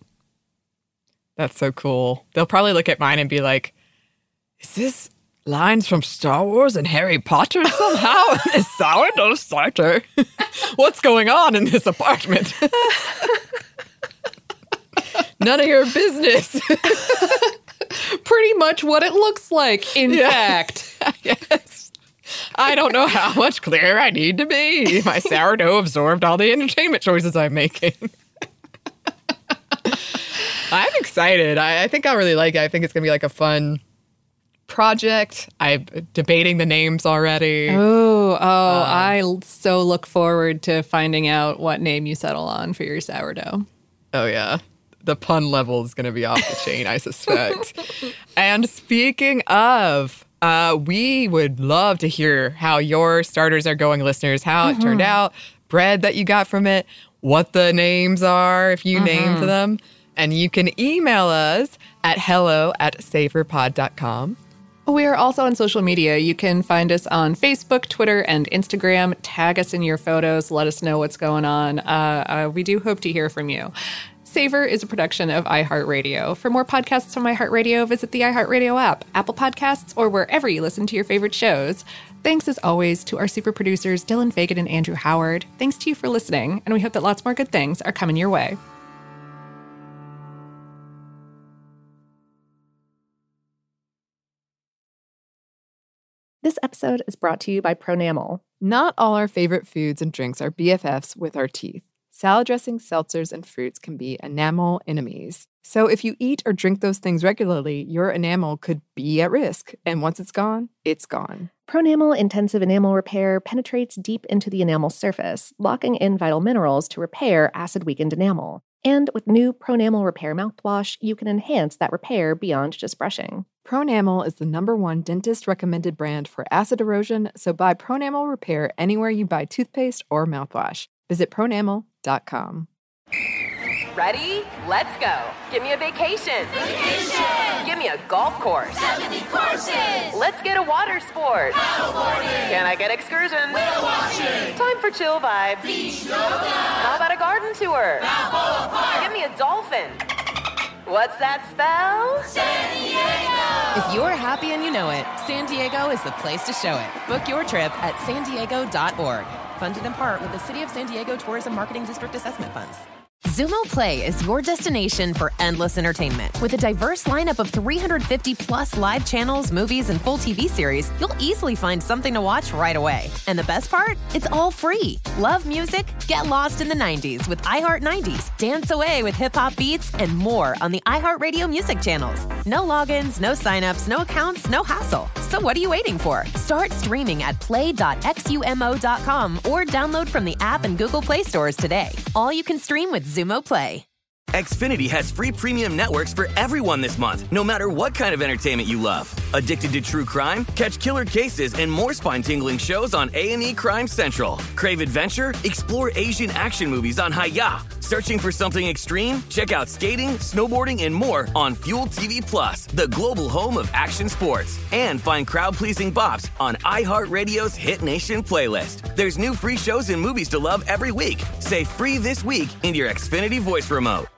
[SPEAKER 2] That's so cool. They'll probably look at mine and be like, is this lines from Star Wars and Harry Potter somehow in this sourdough starter? What's going on in this apartment? None of your business.
[SPEAKER 11] Pretty much what it looks like, in
[SPEAKER 2] yeah.
[SPEAKER 11] fact.
[SPEAKER 2] Yes. I don't know how much clearer I need to be. My sourdough absorbed all the entertainment choices I'm making. I'm excited. I, I think I'll really like it. I think it's going to be like a fun project. I'm debating the names already.
[SPEAKER 11] Oh, oh, um, I so look forward to finding out what name you settle on for your sourdough.
[SPEAKER 2] Oh, yeah. The pun level is going to be off the chain, I suspect. And speaking of, uh, we would love to hear how your starters are going, listeners, how mm-hmm. it turned out, bread that you got from it, what the names are, if you mm-hmm. named them. And you can email us at hello at saferpod dot com.
[SPEAKER 11] We are also on social media. You can find us on Facebook, Twitter, and Instagram. Tag us in your photos. Let us know what's going on. Uh, uh, we do hope to hear from you. Savor is a production of iHeartRadio. For more podcasts from iHeartRadio, visit the iHeartRadio app, Apple Podcasts, or wherever you listen to your favorite shows. Thanks, as always, to our super producers, Dylan Fagan and Andrew Howard. Thanks to you for listening, and we hope that lots more good things are coming your way.
[SPEAKER 1] This episode is brought to you by Pronamel.
[SPEAKER 2] Not all our favorite foods and drinks are B F Fs with our teeth. Salad dressings, seltzers, and fruits can be enamel enemies. So if you eat or drink those things regularly, your enamel could be at risk. And once it's gone, it's gone.
[SPEAKER 1] Pronamel Intensive Enamel Repair penetrates deep into the enamel surface, locking in vital minerals to repair acid-weakened enamel. And with new Pronamel Repair mouthwash, you can enhance that repair beyond just brushing.
[SPEAKER 2] Pronamel is the number one dentist-recommended brand for acid erosion, so buy Pronamel Repair anywhere you buy toothpaste or mouthwash. Visit pronamel dot com.
[SPEAKER 3] Ready? Let's go. Give me a vacation.
[SPEAKER 4] Vacation.
[SPEAKER 3] Give me a golf course.
[SPEAKER 4] seventy courses.
[SPEAKER 3] Let's get a water sport.
[SPEAKER 4] Paddleboarding.
[SPEAKER 3] Can I get excursions?
[SPEAKER 4] Whale watching.
[SPEAKER 3] Time for chill vibes.
[SPEAKER 4] Beach yoga.
[SPEAKER 3] How about a garden tour?
[SPEAKER 4] Balboa Park.
[SPEAKER 3] Give me a dolphin. What's that spell?
[SPEAKER 4] San Diego.
[SPEAKER 5] If you're happy and you know it, San Diego is the place to show it. Book your trip at san diego dot org. Funded in part with the City of San Diego Tourism Marketing District Assessment Funds. Xumo Play is your destination for endless entertainment. With a diverse lineup of three hundred fifty plus live channels, movies, and full T V series, you'll easily find something to watch right away. And the best part? It's all free. Love music? Get lost in the nineties with iHeart nineties, dance away with hip-hop beats, and more on the iHeartRadio music channels. No logins, no signups, no accounts, no hassle. So what are you waiting for? Start streaming at play dot xumo dot com or download from the app and Google Play stores today. All you can stream with Xumo Play.
[SPEAKER 13] Xfinity has free premium networks for everyone this month, no matter what kind of entertainment you love. Addicted to true crime? Catch killer cases and more spine-tingling shows on A and E Crime Central. Crave adventure? Explore Asian action movies on Hi-Ya. Searching for something extreme? Check out skating, snowboarding, and more on Fuel T V Plus, the global home of action sports. And find crowd-pleasing bops on iHeartRadio's Hit Nation playlist. There's new free shows and movies to love every week. Say free this week in your Xfinity voice remote.